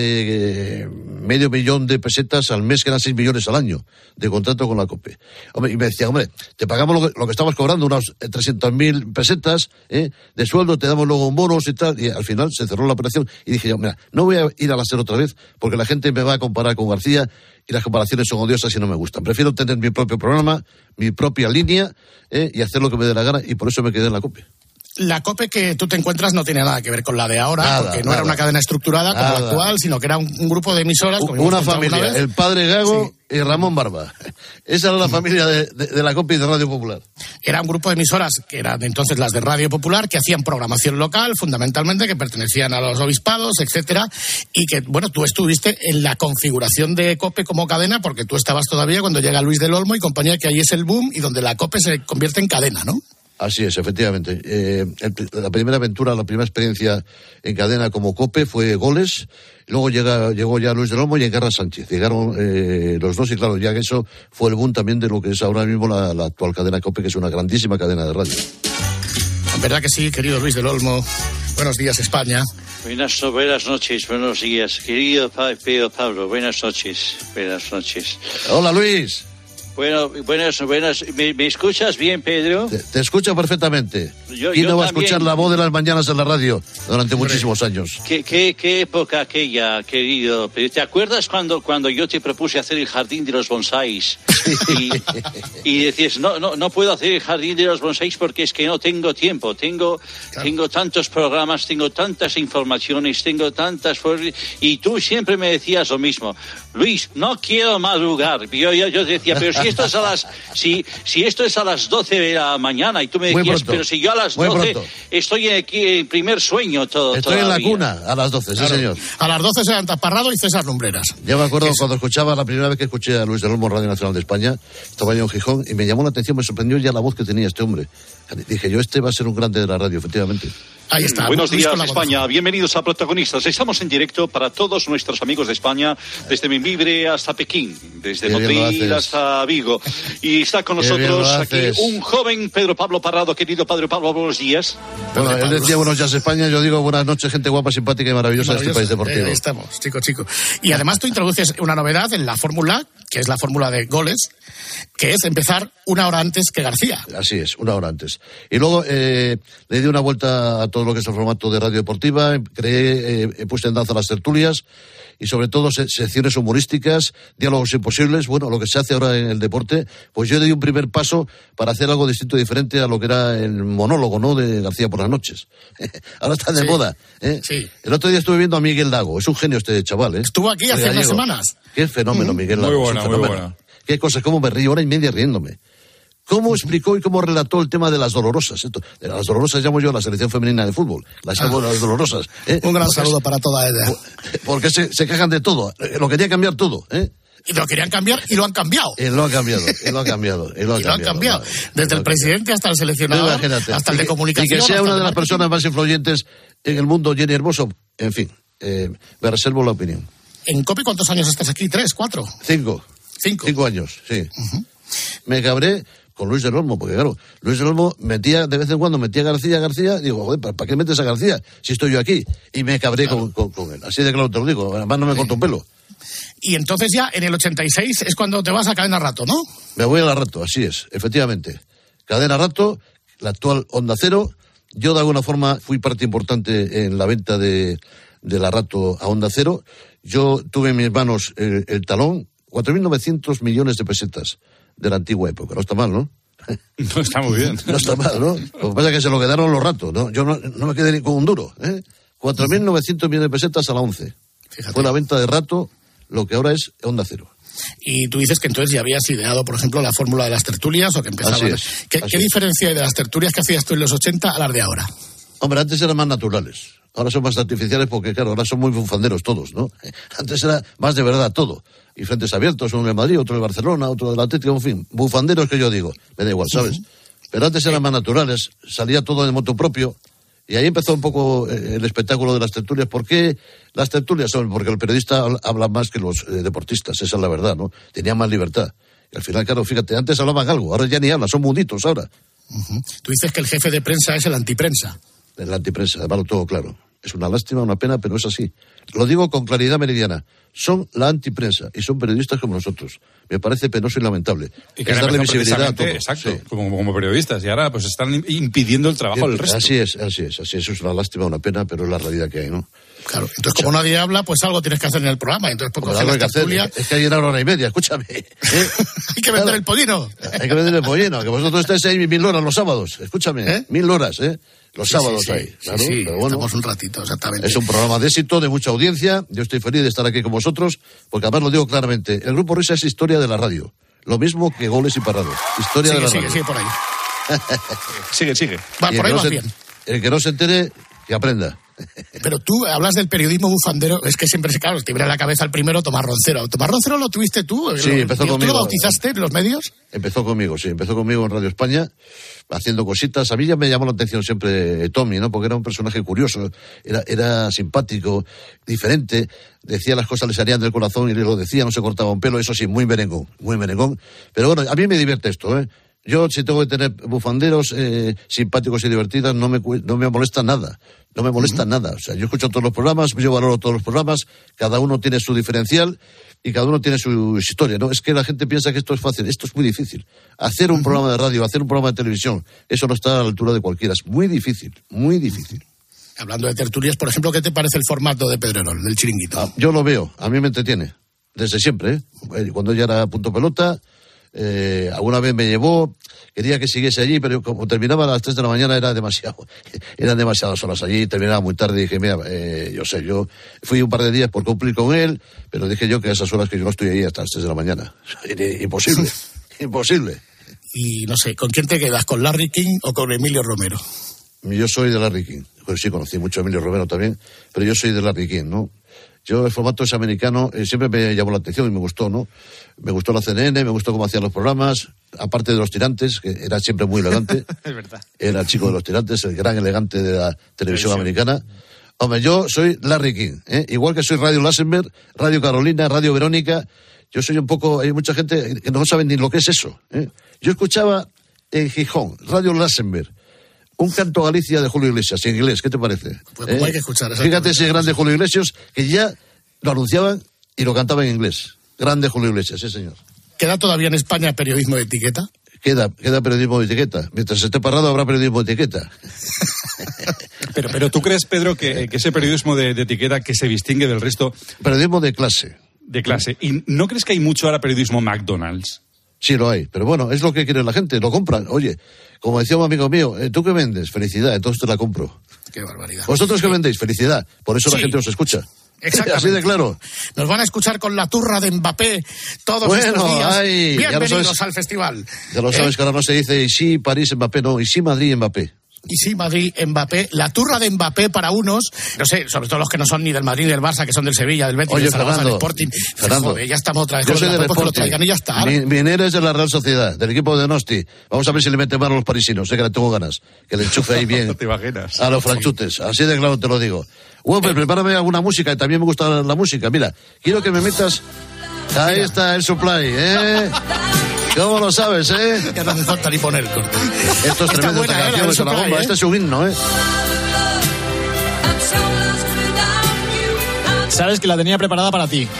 de $500,000 de pesetas al mes, que eran 6 millones al año de contrato con la COPE. Hombre, y me decía, hombre, te pagamos lo que estabas cobrando, unas 300.000 pesetas de sueldo, te damos luego bonos y tal. Y al final se cerró la operación y dije yo, mira, no voy a ir a la SER otra vez porque la gente me va a comparar con García y las comparaciones son odiosas y no me gustan. Prefiero tener mi propio programa, mi propia línea y hacer lo que me dé la gana, y por eso me quedé en la COPE. la COPE que tú te encuentras no tiene nada que ver con la de ahora, Nada, porque no nada. era una cadena estructurada como la actual, sino que era un grupo de emisoras. como hemos Una contado familia, vez. el padre Gago y Ramón Barba. Esa era la familia de la COPE y de Radio Popular. Era un grupo de emisoras que eran entonces las de Radio Popular, que hacían programación local, fundamentalmente, que pertenecían a los obispados, etcétera, y que, bueno, tú estuviste en la configuración de COPE como cadena, porque tú estabas todavía cuando llega Luis del Olmo y compañía, que ahí es el boom, y donde la COPE se convierte en cadena, ¿no? Así es, efectivamente. La primera aventura, la primera experiencia en cadena como COPE fue Goles. Luego llegó ya Luis del Olmo y Engarra Sánchez. Llegaron los dos y claro, ya que eso fue el boom también de lo que es ahora mismo la actual cadena COPE, que es una grandísima cadena de radio. ¿Verdad que sí, querido Luis del Olmo? Buenos días, España. Buenas noches, buenos días. Querido Pedro Pablo, buenas noches. Hola, Luis. Bueno, buenas. ¿Me escuchas bien, Pedro? Te escucho perfectamente. ¿Quién no va a escuchar la voz de las mañanas en la radio durante muchísimos años? ¿Qué época aquella, querido Pedro? ¿Te acuerdas cuando yo te propuse hacer el jardín de los bonsáis? Y decías, no puedo hacer el jardín de los bonsáis porque es que no tengo tiempo. Tengo tantos programas, tengo tantas informaciones, tengo tantas... Y tú siempre me decías lo mismo. Luis, no quiero madrugar. Yo decía, pero si esto es si esto es a las 12 de la mañana, y tú me decías, pero si yo a las 12 estoy en primer sueño todo. Estoy todavía en la cuna a las 12, claro. Sí, señor. A las 12 se levanta Parrado y César Lumbreras. Ya me acuerdo cuando escuchaba, la primera vez que escuché a Luis del Olmo en Radio Nacional de España, estaba yo en Gijón, y me llamó la atención, me sorprendió ya la voz que tenía este hombre. Dije yo, este va a ser un grande de la radio, efectivamente. Ahí está. Buenos días, España. Bienvenidos a Protagonistas. Estamos en directo para todos nuestros amigos de España, desde Membibre hasta Pekín, desde Motril hasta Vigo. Y está con nosotros aquí un joven Pedro Pablo Parrado. Querido Pedro Pablo, buenos días. Bueno, él decía buenos días, España. Yo digo buenas noches, gente guapa, simpática y maravillosa de este país deportivo. Ahí estamos, chico. Y además tú introduces una novedad en la fórmula, que es la fórmula de Goles, que es empezar una hora antes que García. Así es, una hora antes. Y luego le di una vuelta a todo lo que es el formato de radio deportiva, he puesto en danza las tertulias y sobre todo secciones humorísticas, diálogos imposibles, bueno, lo que se hace ahora en el deporte, pues yo le di un primer paso para hacer algo distinto, diferente a lo que era el monólogo, ¿no?, de García por las noches. Ahora está de moda, ¿eh? Sí. El otro día estuve viendo a Miguel Lago, es un genio este chaval, ¿eh? Estuvo aquí hace unas semanas. Qué fenómeno, Miguel Lago. Muy buena. Qué cosa, cómo me río, hora y media riéndome. ¿Cómo explicó y cómo relató el tema de las dolorosas? De las dolorosas llamo yo a la selección femenina de fútbol. Las llamo las dolorosas. Un gran saludo para toda ella. Porque se quejan de todo. Lo quería cambiar todo, ¿eh? Y lo querían cambiar y lo han cambiado. Lo han cambiado. Desde el presidente hasta el seleccionador, hasta el de comunicación. Y que sea una de las personas más influyentes en el mundo, Jenny Hermoso. En fin, me reservo la opinión. ¿En COPE cuántos años estás aquí? ¿3, 4? 5. 5 años, sí. Me cabré con Luis del Olmo, porque claro, Luis del Olmo de vez en cuando metía a García, digo, joder, ¿para qué metes a García si estoy yo aquí? Y me cabré con él. Así de claro te lo digo, además no me corto un pelo. Y entonces ya en el 86 es cuando te vas a Cadena Rato, ¿no? Me voy a la Rato, así es, efectivamente. Cadena Rato, la actual Onda Cero. Yo de alguna forma fui parte importante en la venta de la Rato a Onda Cero. Yo tuve en mis manos el talón, 4.900 millones de pesetas de la antigua época. No está mal, ¿no? No está muy bien. No está mal, ¿no? Lo que pasa es que se lo quedaron los ratos, ¿no? Yo no me quedé ni con un duro, ¿eh? 4.900 millones de pesetas a la 11. Fíjate. Fue la venta de Rato, lo que ahora es Onda Cero. Y tú dices que entonces ya habías ideado, por ejemplo, la fórmula de las tertulias, o que empezaban... Así es. ¿Qué diferencia hay de las tertulias que hacías tú en los 80 a las de ahora? Hombre, antes eran más naturales. Ahora son más artificiales porque, claro, ahora son muy bufanderos todos, ¿no? Antes era más de verdad todo. Y frentes abiertos, uno en Madrid, otro en Barcelona, otro del Atlético, en fin. Bufanderos que yo digo. Me da igual, ¿sabes? Pero antes eran más naturales. Salía todo de moto propio. Y ahí empezó un poco el espectáculo de las tertulias. ¿Por qué las tertulias? Porque el periodista habla más que los deportistas. Esa es la verdad, ¿no? Tenía más libertad. Y al final, claro, fíjate, antes hablaban algo. Ahora ya ni hablan. Son munditos ahora. Tú dices que el jefe de prensa es el antiprensa. El antiprensa, además lo tengo claro. Es una lástima, una pena, pero es así. Lo digo con claridad meridiana. Son la antiprensa y son periodistas como nosotros. Me parece penoso y lamentable. Y que darle visibilidad a todo. Exacto, sí. como periodistas. Y ahora pues están impidiendo el trabajo del resto. Así es. Es una lástima, una pena, pero es la realidad que hay, ¿no? Claro, entonces como nadie habla, pues algo tienes que hacer en el programa. Entonces, pues, algo hay que hacer. Es que hay una hora y media, escúchame. Hay que vender el pollino. Hay que vender el pollino, que vosotros estáis ahí 1000 horas los sábados. Escúchame, 1000 horas, ¿eh? Los sábados hay, claro, sí, pero bueno, estamos un ratito, exactamente. es un programa de éxito, de mucha audiencia. Yo estoy feliz de estar aquí con vosotros, porque además lo digo claramente, el Grupo Risa es historia de la radio. Lo mismo que Goles y Parrado. Historia de la radio. Sigue por ahí. Sigue. Va, por ahí vas bien. El que no se entere, que aprenda. Pero tú hablas del periodismo bufandero, es que siempre, claro, te viene a la cabeza el primero Tomás Roncero. ¿Tomás Roncero lo tuviste tú? Sí, empezó conmigo. ¿Tú lo bautizaste en los medios? Empezó conmigo en Radio España, haciendo cositas. A mí ya me llamó la atención siempre Tommy, ¿no? Porque era un personaje curioso, era simpático, diferente, decía las cosas, le salían del corazón y le lo decía, no se cortaba un pelo, eso sí, muy merengón. Pero bueno, a mí me divierte esto, ¿eh? Yo, si tengo que tener bufanderos simpáticos y divertidos, no me molesta nada. No me molesta nada. O sea, yo escucho todos los programas, yo valoro todos los programas, cada uno tiene su diferencial y cada uno tiene su historia, ¿no? Es que la gente piensa que esto es fácil, esto es muy difícil. Hacer un programa de radio, hacer un programa de televisión, eso no está a la altura de cualquiera. Es muy difícil, muy difícil. Hablando de tertulias, por ejemplo, ¿qué te parece el formato de Pedrerol, del Chiringuito? Yo lo veo, a mí me entretiene, desde siempre, ¿eh? Cuando ya era Punto Pelota, alguna vez me llevó, quería que siguiese allí, pero como terminaba a las 3 de la mañana eran demasiadas horas allí, terminaba muy tarde y dije, mira, yo fui un par de días por cumplir con él, pero dije yo que a esas horas que yo no estoy ahí hasta las 3 de la mañana. Imposible. Y no sé, ¿con quién te quedas? ¿Con Larry King o con Emilio Romero? Yo soy de Larry King. Pues sí, conocí mucho a Emilio Romero también, pero yo soy de Larry King, ¿no? Yo, el formato ese americano siempre me llamó la atención y me gustó, ¿no? Me gustó la CNN, me gustó cómo hacían los programas, aparte de los tirantes, que era siempre muy elegante. Es verdad. Era el chico de los tirantes, el gran elegante de la televisión americana. Hombre, yo soy Larry King, ¿eh? Igual que soy Radio Lassenberg, Radio Carolina, Radio Verónica. Yo soy un poco... Hay mucha gente que no sabe ni lo que es eso, ¿eh? Yo escuchaba en Gijón, Radio Lassenberg, un canto a Galicia de Julio Iglesias, en inglés, ¿qué te parece? Pues hay que escuchar. Fíjate ese grande Julio Iglesias, que ya lo anunciaban y lo cantaban en inglés. Grande Julio Iglesias, sí señor. ¿Queda todavía en España periodismo de etiqueta? Queda periodismo de etiqueta. Mientras esté Parrado habrá periodismo de etiqueta. Pero ¿tú crees, Pedro, que ese periodismo de etiqueta que se distingue del resto... Periodismo de clase. De clase. ¿Y no crees que hay mucho ahora periodismo McDonald's? Sí, lo hay, pero bueno, es lo que quiere la gente, lo compran. Oye, como decía un amigo mío, ¿tú qué vendes? Felicidad, entonces te la compro. Qué barbaridad. ¿Vosotros qué vendéis? Felicidad, por eso la gente os escucha. Exactamente. Así de claro. Nos van a escuchar con la turra de Mbappé todos estos días. Bienvenidos al festival. Ya lo sabes que ahora no se dice y sí París Mbappé, no, y sí Madrid Mbappé. Y sí, Madrid, Mbappé, la turra de Mbappé para unos, no sé, sobre todo los que no son ni del Madrid ni del Barça, que son del Sevilla, del Betis, del Zaragoza, del Sporting. Fernando, joder, ya estamos otra vez. Yo soy del Sporting. Lo traigan y ya está. Minera es de la Real Sociedad, del equipo de Donosti. Vamos a ver si le mete mano a los parisinos, sé que le tengo ganas, que le enchufe ahí bien. No te imaginas. A los franchutes, así de claro te lo digo. Bueno, prepárame alguna música, y también me gusta la música. Mira, quiero que me metas... Ahí está el supply, ¿eh? ¿Cómo lo sabes, eh? Ya no hace falta ni poner el corte. Esto es tremendo, esta canción es una bomba. Este es un himno, ¿eh? Sabes que la tenía preparada para ti.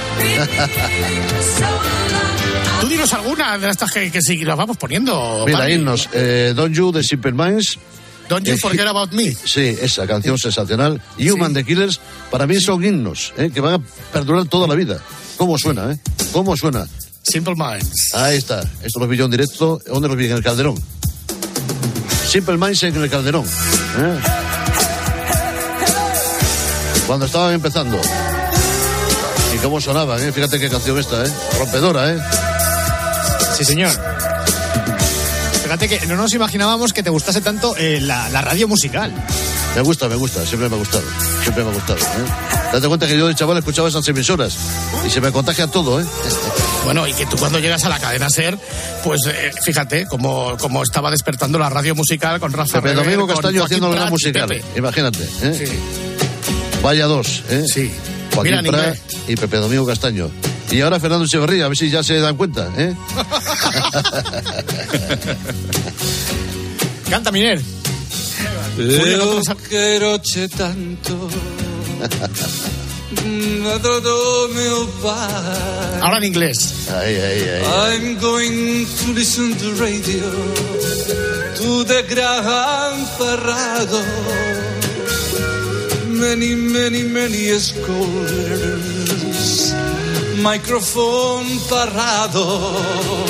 Tú dinos alguna de estas que sí, las vamos poniendo. Mira, Pablo. himnos. Don't You, de Simple Minds. Don't You Forget About Me. Sí, esa canción sensacional. Human, The Killers, para mí son himnos, que van a perdurar toda la vida. ¿Cómo suena, eh? ¿Cómo suena? Simple Minds. Ahí está. Esto los vi yo en directo. ¿Dónde los vi? En el Calderón. Simple Minds en el Calderón. Cuando estaban empezando. Y cómo sonaban, ¿eh? Fíjate qué canción esta, ¿eh? Rompedora, ¿eh? Sí, señor. Fíjate que no nos imaginábamos que te gustase tanto la radio musical. Me gusta, siempre me ha gustado. Date cuenta que yo de chaval escuchaba esas emisoras y se me contagia todo, ¿eh? Bueno, y que tú cuando llegas a la cadena SER, pues fíjate cómo estaba despertando la radio musical con Rafa Pepe Domingo Castaño haciendo la musical, imagínate, ¿eh? Sí. Vaya dos, ¿eh? Sí. Joaquín Prat y Pepe Domingo Castaño. Y ahora Fernando Echeverría, a ver si ya se dan cuenta, ¿eh? Canta, Miner. Leo quiero tanto. Ahora en inglés. I'm going to listen to radio, to the Gran Parrado. Many, many, many scholars, microphone Parrado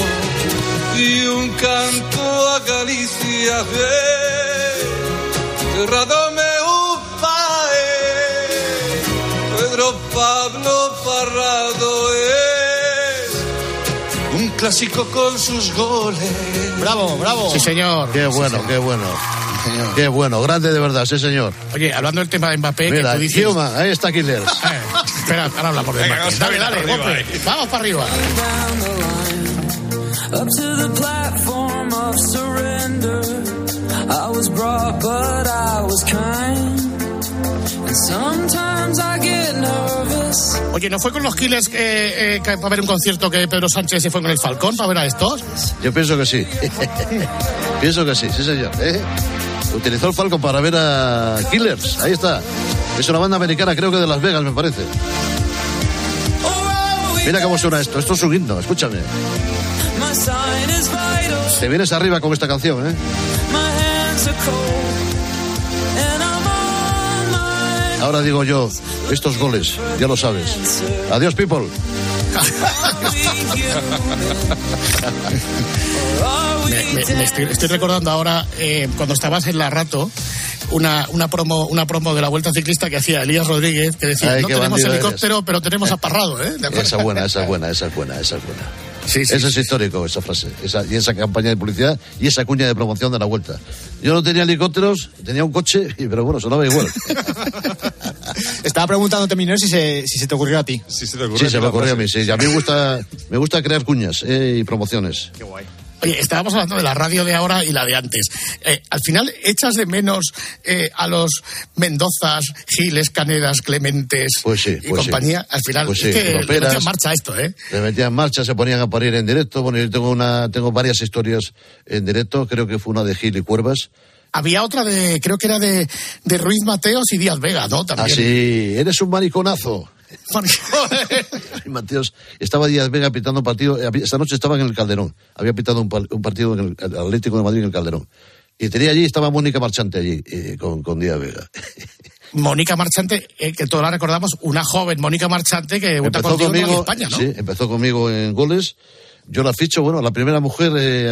y un canto a Galicia. Tierra meu pai, Pedro Pablo Parrado es un clásico con sus goles. Bravo, bravo. Sí, señor. Qué bueno, qué bueno. Señor. Qué bueno, grande de verdad, sí, señor. Oye, hablando del tema de Mbappé, mira, que tú dices... Human, ahí está Killers. Espera, ahora hablamos de Mbappé. Dale, Gope, vamos para arriba. Up to the platform of surrender. I was brought, but I was kind. And sometimes I get nervous. Oye, ¿no fue con los Killers que para ver un concierto que Pedro Sánchez se fue con el Falcón para ver a estos? Yo pienso que sí. Pienso que sí, sí señor. Utilizó el Falcon para ver a Killers. Ahí está. Es una banda americana, creo que de Las Vegas, me parece. Mira cómo suena esto. Esto es un himno, escúchame. Te vienes arriba con esta canción, ¿eh? Ahora digo yo, estos goles, ya lo sabes. Adiós, people. Estoy recordando ahora cuando estabas en la Rato una promo de la Vuelta Ciclista que hacía Elías Rodríguez, que decía: ay, no tenemos helicóptero, eres, pero tenemos a Parrado, ¿eh? Esa es buena. Sí, eso es histórico, esa frase, y esa campaña de publicidad y esa cuña de promoción de la Vuelta. Yo no tenía helicópteros, tenía un coche, pero bueno, sonaba igual. Estaba preguntándote, Miner, si se te ocurrió a ti. Sí, se me ocurrió a mí, sí. A mí me gusta crear cuñas y promociones. Qué guay. Oye, estábamos hablando de la radio de ahora y la de antes. Al final, ¿echas de menos a los Mendozas, Giles, Canedas, Clementes y compañía? Al final, pues es que le metían en marcha esto, ¿eh? Le metían en marcha, se ponían a parir en directo. Bueno, yo tengo varias historias en directo. Creo que fue una de Gil y Cuervas. Había otra creo que era de Ruiz Mateos y Díaz Vega, ¿no? También. Ah, sí, eres un mariconazo. Mateos, estaba Díaz Vega pitando un partido. Esta noche estaba en el Calderón. Había pitado un partido en el Atlético de Madrid en el Calderón. Y tenía allí, estaba Mónica Marchante allí, con Díaz Vega. Mónica Marchante, que todos la recordamos, una joven Mónica Marchante que debuta contigo en España, ¿no? Sí, empezó conmigo en goles. Yo la ficho, bueno, la primera mujer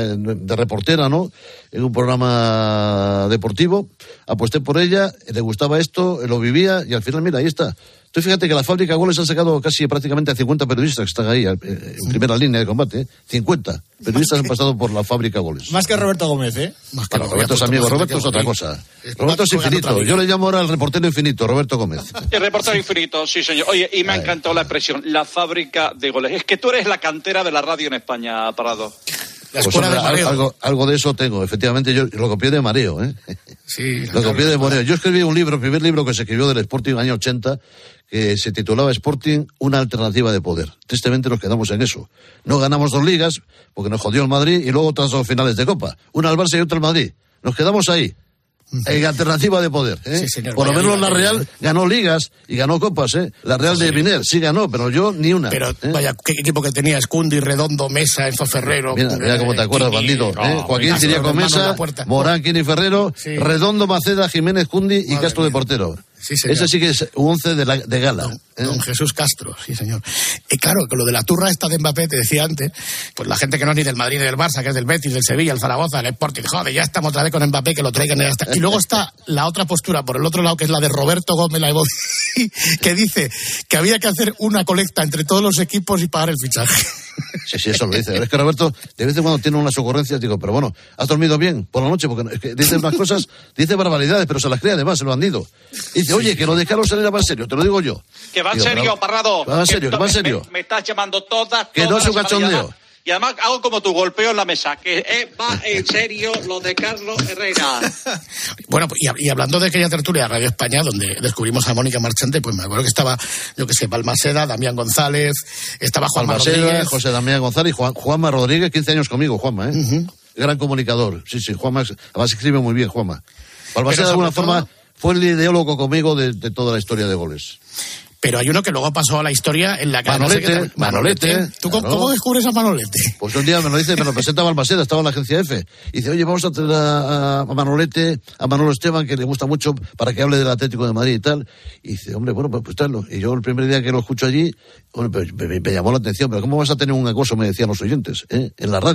de reportera, ¿no? En un programa deportivo. Aposté por ella, le gustaba esto, lo vivía y al final, mira, ahí está. Tú fíjate que la fábrica de goles han sacado casi prácticamente a 50 periodistas que están ahí en primera línea de combate. 50 periodistas han pasado por la fábrica de goles. Más que Roberto Gómez, ¿eh? Más que Roberto es amigo, Roberto es otra cosa. Roberto es infinito. Yo le llamo ahora el reportero infinito, Roberto Gómez. El reportero infinito, sí, señor. Oye, y me ha encantado la expresión, la fábrica de goles. Es que tú eres la cantera de la radio en España, Parrado. Pues hombre, algo de eso tengo, efectivamente. Yo lo copié de Mareo, ¿eh? Sí. Lo copié de Mareo. Yo escribí un libro, el primer libro que se escribió del Sporting en el año 80, que se titulaba Sporting, una alternativa de poder. Tristemente nos quedamos en eso. No ganamos 2 ligas, porque nos jodió el Madrid, y luego otras 2 finales de Copa. Una al Barça y otra al Madrid. Nos quedamos ahí. En alternativa de poder, ¿eh? Sí, señor, por lo menos la Real ganó ligas y ganó copas, ¿eh? La Real de Miner sí ganó, pero yo ni una. Pero vaya, qué equipo que tenía: Escundi, Redondo, Mesa, Enzo Ferrero. Mira cómo te acuerdas, bandido. Joaquín Ciriaco Mesa, Morán, Kini Ferrero, Redondo, Maceda, Jiménez, Cundi y Castro de portero. Sí, ese sí que es un 11 de gala. Don Jesús Castro, sí, señor. Y claro, con lo de la turra esta de Mbappé, te decía antes, pues la gente que no es ni del Madrid ni del Barça, que es del Betis, del Sevilla, el Zaragoza, el Sporting, joder, ya estamos otra vez con Mbappé, que lo traigan hasta. Y luego está la otra postura, por el otro lado, que es la de Roberto Gómez, la de voz, que dice que había que hacer una colecta entre todos los equipos y pagar el fichaje. Sí, eso lo dice. Pero es que Roberto, de vez en cuando tiene unas ocurrencias, digo, pero bueno, ¿has dormido bien por la noche? Porque es que dice unas cosas, dice barbaridades, pero se las cree además el bandido. Y dice, oye, que lo de Carlos Herrera va en serio, te lo digo yo. Que va en serio, Parrado. Va en serio, que va en serio. Me estás llamando todas. Que no es un cachondeo. Y además hago como tu golpeo en la mesa, que va en serio lo de Carlos Herrera. Bueno, y hablando de aquella tertulia de Radio España, donde descubrimos a Mónica Marchante, pues me acuerdo que estaba, yo que sé, Balmaseda, Damián González, estaba Juanma Rodríguez. José Damián González y Juanma Rodríguez, 15 años conmigo, Juanma, ¿eh? Gran comunicador. Sí, Juanma, además escribe muy bien, Juanma. Balmaseda de alguna forma fue el ideólogo conmigo de toda la historia de goles. Pero hay uno que luego pasó a la historia en la que... Manolete. ¿Tú cómo descubres a Manolete? Pues un día me lo presenta Balmaseda, estaba en la agencia F. Y dice, oye, vamos a traer a Manolete, a Manolo Esteban, que le gusta mucho, para que hable del Atlético de Madrid y tal. Y dice, hombre, bueno, pues traerlo. Y yo el primer día que lo escucho allí, bueno, me llamó la atención. Pero ¿cómo vas a tener un acoso? Me decían los oyentes, en la radio.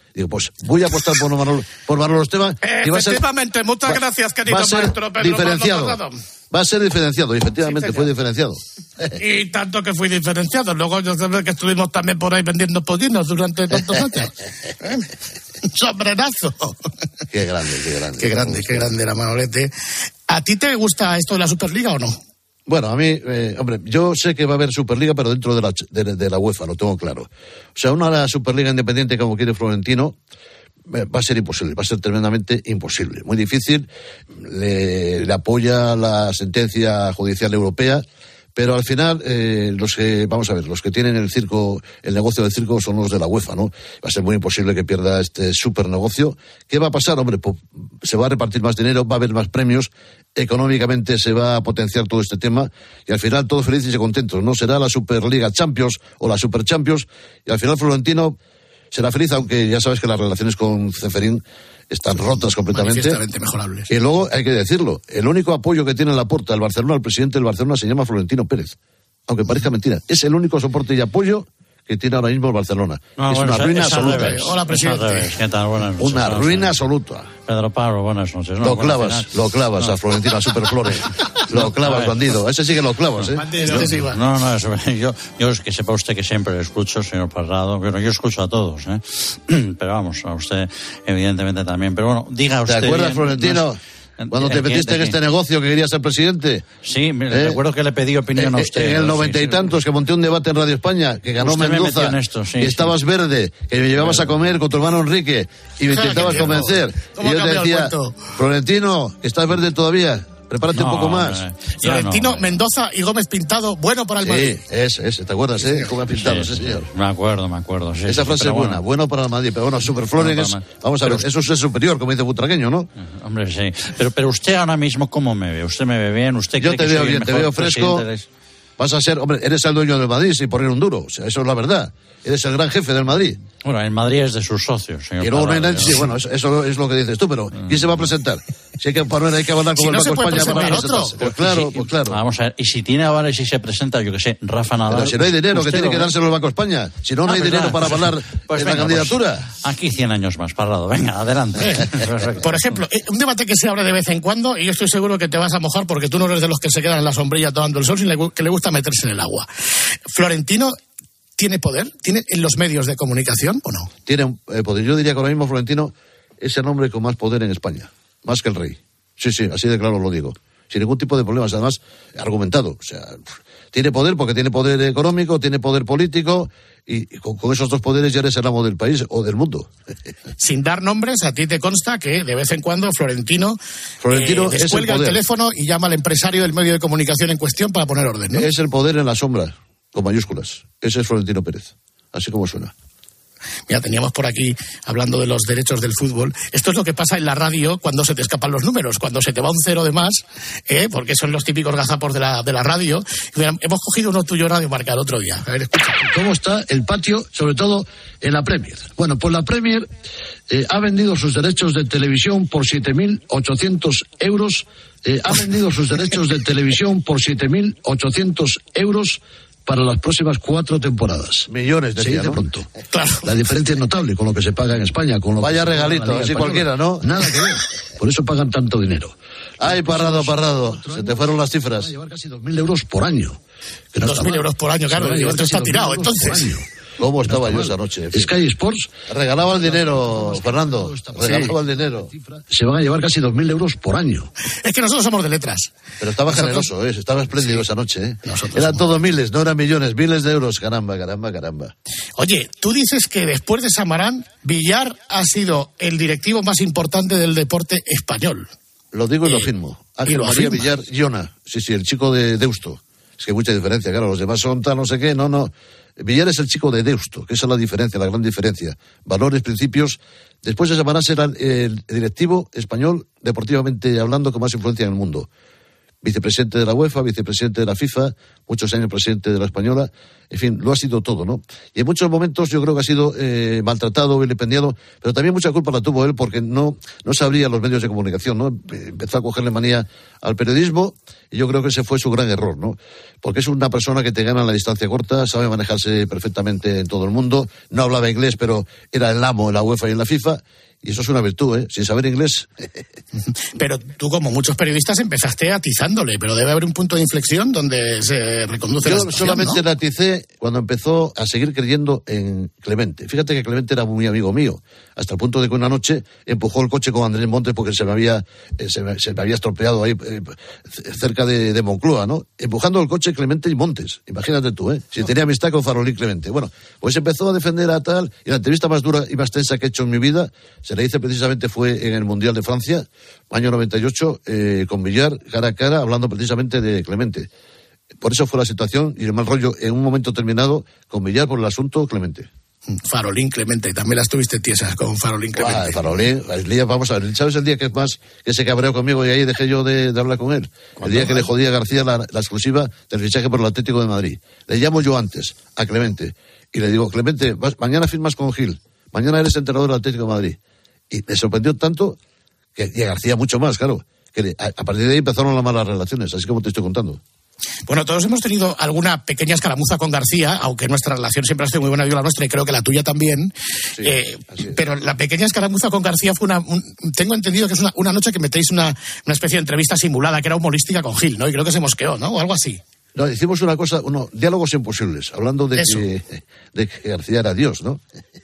Digo, pues voy a apostar por Manolo Esteban. Y efectivamente, muchas gracias, querido maestro Pedro diferenciado. Pablo. Va a ser diferenciado, efectivamente, Sí, fue diferenciado. Y tanto que fui diferenciado. Luego yo sé que estuvimos también por ahí vendiendo pollinos durante tantos años. Sombrerazo. Qué grande, qué grande. Qué grande era Manolete. ¿A ti te gusta esto de la Superliga o no? Bueno, a mí, hombre, yo sé que va a haber Superliga, pero dentro de la UEFA, lo tengo claro. O sea, una Superliga independiente como quiere Florentino va a ser imposible, va a ser tremendamente imposible. Muy difícil, le apoya la sentencia judicial europea, pero al final los que tienen el negocio del circo son los de la UEFA, ¿no? Va a ser muy imposible que pierda este super negocio. ¿Qué va a pasar? Hombre, pues, se va a repartir más dinero, va a haber más premios, económicamente se va a potenciar todo este tema y al final todos felices y contentos, ¿no? Será la Superliga Champions o la Super Champions y al final Florentino será feliz, aunque ya sabes que las relaciones con Ceferín están rotas completamente. Manifiestamente mejorables. Y luego, hay que decirlo, el único apoyo que tiene en la puerta del Barcelona, el presidente del Barcelona, se llama Florentino Pérez. Aunque parezca mentira. Es el único soporte y apoyo que tiene ahora mismo el Barcelona. No, es bueno, una ruina es absoluta. Hola, presidente. ¿Qué tal? Buenas noches. Una ruina absoluta. Pedro Pablo, buenas noches. No, lo clavas a Florentino, a Superflores. Lo clavas, bandido. Ese sí que lo clavas, ¿eh? No, eso, yo es que sepa usted que siempre le escucho, señor Parrado. Bueno, yo escucho a todos, ¿eh? Pero vamos, a usted evidentemente también. Pero bueno, diga usted... ¿Te acuerdas, Florentino? Cuando te metiste en este negocio que querías ser presidente. Sí, recuerdo que le pedí opinión a usted. En el 90 y tantos, que monté un debate en Radio España, que ganó Mendoza, que estabas verde, que me llevabas a comer con tu hermano Enrique y me intentabas convencer. Y yo te decía, Florentino, ¿estás verde todavía? Prepárate un poco más. Florentino, Mendoza y Gómez Pintado, bueno para el Madrid. Sí, ese, ¿te acuerdas, Gómez Pintado, sí, señor. Me acuerdo. Sí, esa frase es buena, bueno para el Madrid, pero bueno, Superflores, vamos a ver, eso es superior, como dice Butragueño, ¿no? Hombre, sí. Pero usted ahora mismo, ¿cómo me ve? ¿Usted me ve bien? ¿Usted cree yo te veo bien, te veo fresco. Vas a ser, hombre, eres el dueño del Madrid sin poner un duro, o sea, eso es la verdad. Eres el gran jefe del Madrid. Bueno, el Madrid es de sus socios, señor. Y luego no hay nadie, sí, bueno, eso es lo que dices tú, pero ¿quién se va a presentar? Si hay que poner, hay que hablar con el Banco España para presentarse. Pues claro. Vamos a ver, y si tiene avales y se presenta, yo que sé, Rafa Nadal. Pero si no hay dinero, que tiene que dárselo el Banco España. Si no, no hay dinero para avalar la candidatura. Pues, aquí 100 años más, Parrado. Venga, adelante. Por ejemplo, un debate que se abre de vez en cuando, y yo estoy seguro que te vas a mojar porque tú no eres de los que se quedan en la sombrilla tomando el sol, sino que le gusta meterse en el agua. Florentino, ¿tiene poder? ¿Tiene en los medios de comunicación o no? Tiene poder. Yo diría que ahora mismo Florentino es el hombre con más poder en España. Más que el rey. Sí, así de claro lo digo. Sin ningún tipo de problemas. Además, argumentado. O sea, tiene poder porque tiene poder económico, tiene poder político y con esos dos poderes ya eres el amo del país o del mundo. Sin dar nombres, a ti te consta que de vez en cuando Florentino descuelga el teléfono y llama al empresario del medio de comunicación en cuestión para poner orden, ¿no? Es el poder en la sombra, con mayúsculas. Ese es Florentino Pérez. Así como suena. Mira, teníamos por aquí, hablando de los derechos del fútbol, esto es lo que pasa en la radio cuando se te escapan los números, cuando se te va un cero de más, porque son los típicos gazapos de la radio. Mira, hemos cogido uno tuyo Radio Marca el otro día. A ver, escucha. ¿Cómo está el patio, sobre todo en la Premier? Bueno, pues la Premier ha vendido sus derechos de televisión por 7.800 euros. Ha vendido sus derechos de televisión por 7.800 euros para las próximas 4 temporadas. Millones, decía, de pronto. Claro. La diferencia es notable con lo que se paga en España. Con lo Vaya regalito, así cualquiera, ¿no? Nada que ver. Por eso pagan tanto dinero. Ay, Parrado, se te fueron las cifras. Va a llevar casi 2.000 euros por año. 2.000 euros por año, claro. El otro está tirado, entonces. ¿Cómo estaba yo esa noche? Sky Sports regalaba el dinero, Fernando. Regalaba el dinero. Se van a llevar casi 2.000 euros por año. Es que nosotros somos de letras. Pero estaba generoso, estaba espléndido esa noche. Eran todos miles, no eran millones, miles de euros. Caramba. Oye, tú dices que después de Samarán, Villar ha sido el directivo más importante del deporte español. Lo digo y lo firmo. Ángel María Villar Llona. Sí, el chico de Deusto. Es que hay mucha diferencia, claro, los demás son tal, no sé qué, no. Villar es el chico de Deusto, que esa es la diferencia, la gran diferencia. Valores, principios. Después de Samarán será el directivo español, deportivamente hablando, con más influencia en el mundo. vicepresidente de la UEFA, vicepresidente de la FIFA, muchos años presidente de la Española, en fin, lo ha sido todo, ¿no? Y en muchos momentos yo creo que ha sido maltratado, vilipendiado, pero también mucha culpa la tuvo él porque no se abría los medios de comunicación, ¿no? Empezó a cogerle manía al periodismo y yo creo que ese fue su gran error, ¿no? Porque es una persona que te gana en la distancia corta, sabe manejarse perfectamente en todo el mundo, no hablaba inglés, pero era el amo en la UEFA y en la FIFA. Y eso es una virtud, ¿eh? Sin saber inglés. Pero tú, como muchos periodistas, empezaste atizándole, pero debe haber un punto de inflexión donde se reconduce la situación, solamente ¿no? le aticé cuando empezó a seguir creyendo en Clemente. Fíjate que Clemente era muy amigo mío, hasta el punto de que una noche empujó el coche con Andrés Montes porque se me había estropeado ahí cerca de Moncloa, ¿no? Empujando el coche Clemente y Montes. Imagínate tú, ¿eh? Si tenía amistad con Farolín Clemente. Bueno, pues empezó a defender a tal, y la entrevista más dura y más tensa que he hecho en mi vida se le hice precisamente fue en el Mundial de Francia, año 98, con Villar, cara a cara, hablando precisamente de Clemente. Por eso fue la situación y el mal rollo en un momento terminado con Villar por el asunto Clemente. Farolín Clemente, también las tuviste tiesas con Farolín Clemente. Farolín, vamos a ver, ¿sabes el día que se cabreó conmigo y ahí dejé yo de hablar con él? El día que le jodía a García la exclusiva del fichaje por el Atlético de Madrid. Le llamo yo antes a Clemente y le digo, Clemente, mañana firmas con Gil, mañana eres entrenador del Atlético de Madrid. Y me sorprendió tanto, y a García mucho más, claro, que a partir de ahí empezaron las malas relaciones, así como te estoy contando. Bueno, todos hemos tenido alguna pequeña escaramuza con García, aunque nuestra relación siempre ha sido muy buena, yo la nuestra, y creo que la tuya también. Sí, pero la pequeña escaramuza con García fue tengo entendido que es una noche que metéis una especie de entrevista simulada, que era humorística con Gil, ¿no? Y creo que se mosqueó, ¿no? O algo así. No, hicimos una cosa, diálogos imposibles, hablando de que García era Dios, ¿no?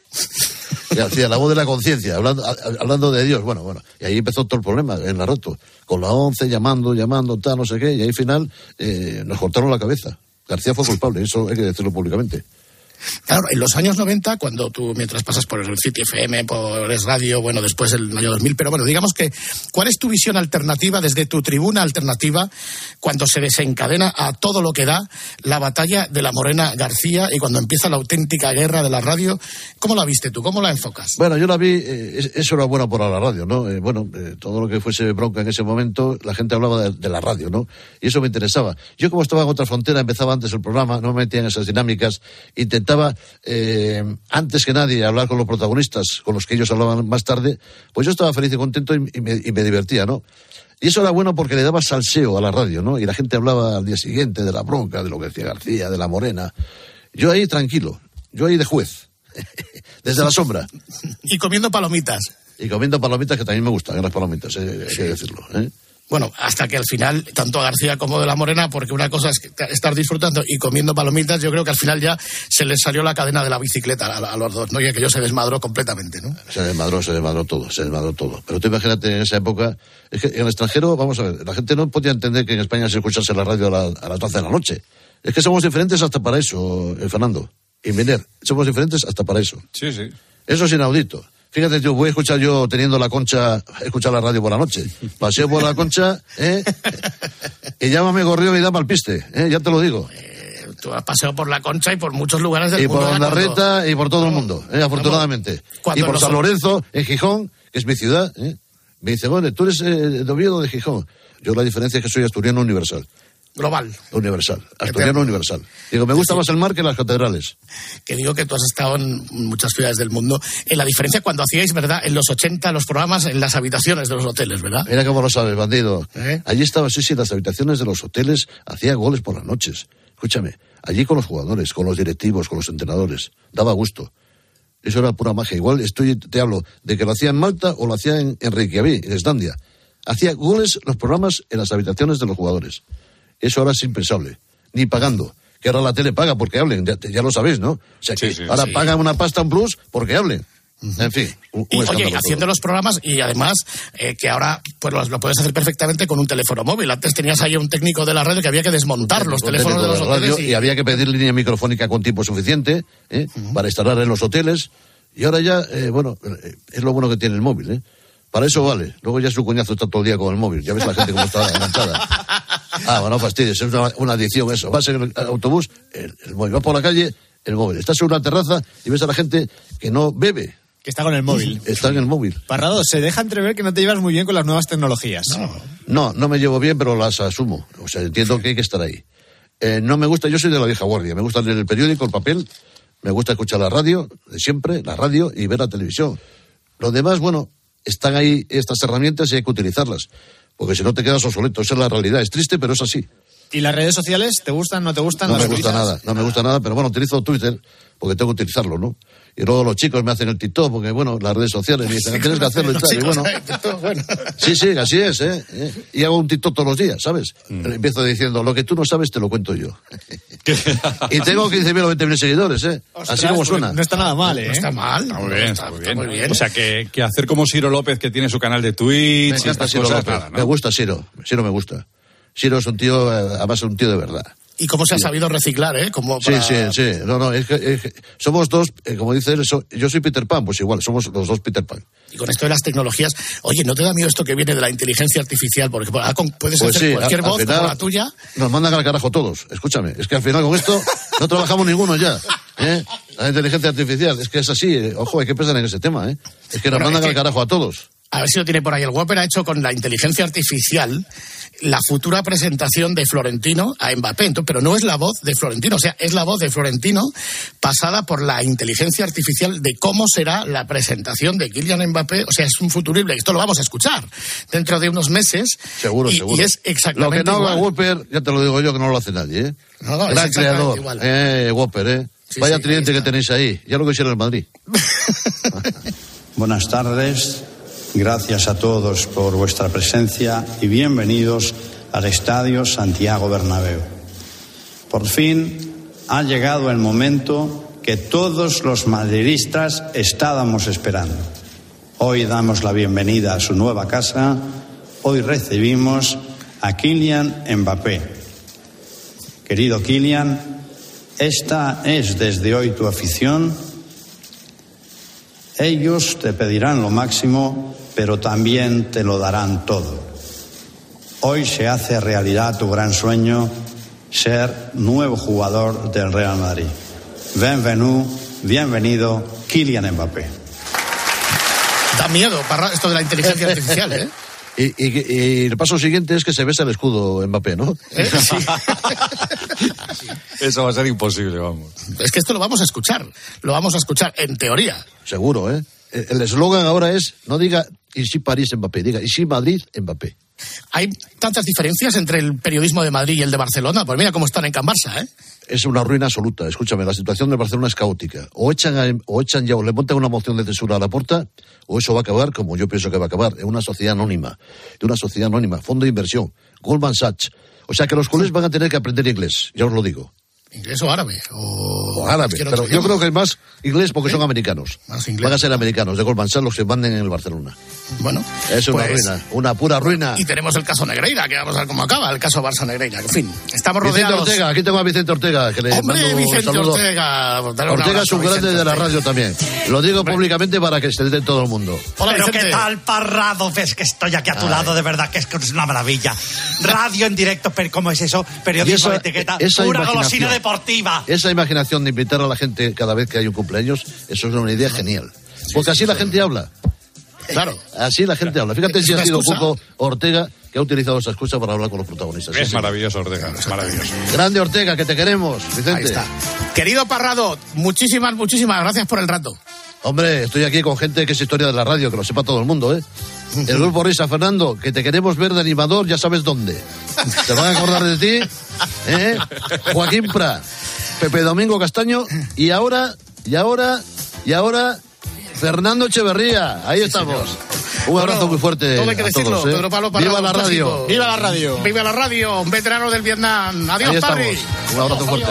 García, la voz de la conciencia, hablando de Dios, bueno, y ahí empezó todo el problema, en la roto, con la 11, llamando, tal, no sé qué, y ahí al final nos cortaron la cabeza. García fue culpable, eso hay que decirlo públicamente. Claro, en los años 90, cuando tú, mientras pasas por el City FM, por Es Radio, bueno, después el año 2000, pero bueno, digamos que, ¿cuál es tu visión alternativa desde tu tribuna alternativa cuando se desencadena a todo lo que da la batalla de la Morena García y cuando empieza la auténtica guerra de la radio? ¿Cómo la viste tú? ¿Cómo la enfocas? Bueno, yo la vi, eso era bueno para la radio, ¿no? Todo lo que fuese bronca en ese momento, la gente hablaba de la radio, ¿no? Y eso me interesaba. Yo, como estaba en otra frontera, empezaba antes el programa, no me metía en esas dinámicas, intentaba antes que nadie hablar con los protagonistas, con los que ellos hablaban más tarde, pues yo estaba feliz y contento y me divertía, ¿no? Y eso era bueno porque le daba salseo a la radio, ¿no? Y la gente hablaba al día siguiente de la bronca, de lo que decía García, de la Morena. Yo ahí tranquilo, yo ahí de juez, desde la sombra. Y comiendo palomitas. Y comiendo palomitas, que también me gustan, las palomitas, hay que decirlo, ¿eh? Bueno, hasta que al final, tanto a García como de la Morena, porque una cosa es estar disfrutando y comiendo palomitas, yo creo que al final ya se les salió la cadena de la bicicleta a los dos, ¿no? Y aquello se desmadró completamente, ¿no? Se desmadró todo. Pero tú imagínate en esa época, es que en el extranjero, vamos a ver, la gente no podía entender que en España se escuchase la radio a las 12 de la noche. Es que somos diferentes hasta para eso, Fernando. Y Miner, somos diferentes hasta para eso. Sí. Eso es inaudito. Fíjate, yo voy a escuchar teniendo la Concha, escuchar la radio por la noche. Paseo por la Concha, y llámame gorrión y dame al piste, ya te lo digo. Tú has paseado por la Concha y por muchos lugares del mundo. Y por Ondarreta y por todo el mundo, afortunadamente. Y por San Lorenzo, en Gijón, que es mi ciudad. Me dice, bueno, tú eres de Oviedo, de Gijón. Yo la diferencia es que soy asturiano universal. Global. Universal. Asturiano universal. Digo, me gusta más el mar que las catedrales. Que digo que tú has estado en muchas ciudades del mundo. En la diferencia cuando hacíais, ¿verdad? En los 80 los programas en las habitaciones de los hoteles, ¿verdad? Mira cómo lo sabes, bandido. Allí estaba, sí, las habitaciones de los hoteles, hacía goles por las noches. Escúchame, allí con los jugadores, con los directivos, con los entrenadores. Daba gusto. Eso era pura magia. Igual te hablo de que lo hacía en Malta o lo hacía en Reykjavik, en Islandia. Hacía goles los programas en las habitaciones de los jugadores. Eso ahora es impensable, ni pagando, que ahora la tele paga porque hablen, ya lo sabéis, ¿no? O sea, que ahora pagan una pasta en plus porque hablen. En fin, y oye, haciendo los programas y además que ahora pues lo puedes hacer perfectamente con un teléfono móvil. Antes tenías ahí un técnico de la radio que había que desmontar los teléfonos de los hoteles y había que pedir línea microfónica con tiempo suficiente para instalar en los hoteles. Y ahora ya, es lo bueno que tiene el móvil, Para eso vale. Luego ya su coñazo está todo el día con el móvil. Ya ves la gente cómo está enganchada. No fastidies, es una adicción eso. Vas en el autobús, el móvil. Vas por la calle, el móvil. Estás en una terraza y ves a la gente que no bebe, Que está con el móvil. Está en el móvil. Parrado, se deja entrever que no te llevas muy bien con las nuevas tecnologías. No me llevo bien, pero las asumo. O sea, entiendo que hay que estar ahí. No me gusta, yo soy de la vieja guardia. Me gusta leer el periódico, el papel. Me gusta escuchar la radio, de siempre, la radio, y ver la televisión. Lo demás, bueno, están ahí estas herramientas y hay que utilizarlas. Porque si no te quedas obsoleto. Esa es la realidad. Es triste, pero es así. ¿Y las redes sociales te gustan, no te gustan? No me gusta nada, pero bueno, utilizo Twitter porque tengo que utilizarlo, ¿no? Y luego los chicos me hacen el TikTok porque, bueno, las redes sociales me dicen, tienes que hacerlo y tal, y bueno. Sí, así es, Y hago un TikTok todos los días, ¿sabes? Empiezo diciendo, lo que tú no sabes te lo cuento yo. Y tengo 15.000 o 20.000 seguidores, Ostras, así como suena. No está nada mal, No está mal. Está muy bien. O sea, que hacer como Ciro López, que tiene su canal de Twitch. Me encanta Ciro López. Nada, ¿no? Me gusta Ciro me gusta. Ciro es un tío, además un tío de verdad. Y cómo se ha sabido reciclar, ¿eh? Como para... Sí. No, es que somos dos, como dice él, yo soy Peter Pan, pues igual, somos los dos Peter Pan. Y con esto de las tecnologías, oye, ¿no te da miedo esto que viene de la inteligencia artificial? Porque puedes hacer cualquier voz final, como la tuya. Nos mandan al carajo todos, escúchame. Es que al final con esto no trabajamos ninguno ya. La inteligencia artificial, es que es así. Ojo, hay que pensar en ese tema, Es que nos mandan al carajo a todos. A ver si lo tiene por ahí. El Whopper ha hecho con la inteligencia artificial la futura presentación de Florentino a Mbappé, pero no es la voz de Florentino, o sea, es la voz de Florentino pasada por la inteligencia artificial de cómo será la presentación de Kylian Mbappé, o sea, es un futurible, esto lo vamos a escuchar dentro de unos meses. Seguro. Y es exactamente lo que no igual. haga Whopper, ya te lo digo yo, que no lo hace nadie, Gran creador, Whopper, Vaya tridente que tenéis ahí, ya lo quisiera el Madrid. Buenas tardes. Gracias a todos por vuestra presencia y bienvenidos al Estadio Santiago Bernabéu. Por fin ha llegado el momento que todos los madridistas estábamos esperando. Hoy damos la bienvenida a su nueva casa. Hoy recibimos a Kylian Mbappé. Querido Kylian, esta es desde hoy tu afición. Ellos te pedirán lo máximo, pero también te lo darán todo. Hoy se hace realidad tu gran sueño, ser nuevo jugador del Real Madrid. Bienvenido, Kylian Mbappé. Da miedo, esto de la inteligencia artificial, ¿eh? Y el paso siguiente es que se besa el escudo Mbappé, ¿no? Sí. Eso va a ser imposible, vamos. Es que esto lo vamos a escuchar en teoría. Seguro, ¿eh? El eslogan ahora es, no diga Ici París Mbappé, diga Ici Madrid Mbappé. Hay tantas diferencias entre el periodismo de Madrid y el de Barcelona, pues mira cómo están en Can Barça, ¿eh? Es una ruina absoluta, escúchame, la situación de Barcelona es caótica. O echan ya, o le montan una moción de censura a la Porta, o eso va a acabar, como yo pienso que va a acabar, en una sociedad anónima. Fondo de inversión, Goldman Sachs. O sea que los culés van a tener que aprender inglés, ya os lo digo. ¿Inglés o árabe? O árabe, pero yo creo que es más inglés porque son americanos. Van a ser americanos, de Goldman Sachs, los que manden en el Barcelona. Bueno, es una ruina, una pura ruina. Y tenemos el caso Negreira, que vamos a ver cómo acaba, el caso Barça-Negreira. En fin, estamos rodeados... Vicente Ortega, aquí tengo a Vicente Ortega, que le mando un saludo. Ortega es un grande de la radio también. Lo digo públicamente para que se entere todo el mundo. Hola, pero Vicente. ¿Qué tal, Parrado? Ves que estoy aquí a tu lado, de verdad, que es una maravilla. Radio en directo, ¿cómo es eso? Periodismo de etiqueta, pura golosina deportiva. Esa imaginación de invitar a la gente cada vez que hay un cumpleaños, eso es una idea genial. Porque así la gente habla. Claro. Así la gente habla. Fíjate si ha sido Cuco Ortega que ha utilizado esa excusa para hablar con los protagonistas. Es maravilloso, Ortega, es maravilloso. Grande Ortega, que te queremos, Vicente. Ahí está. Querido Parrado, muchísimas gracias por el rato. Hombre, estoy aquí con gente que es historia de la radio, que lo sepa todo el mundo, ¿eh? El Grupo Risa, Fernando, que te queremos ver de animador, ya sabes dónde. ¿Te van a acordar de ti? Joaquín Prat, Pepe Domingo Castaño y ahora, Fernando Echeverría. Ahí estamos. Un abrazo muy fuerte. Todo hay que decirlo, todos, Pedro Pablo Parrado. ¡Viva la radio! ¡Viva la radio! ¡Viva la radio! Un veterano del Vietnam. Adiós, Parry. Un abrazo fuerte.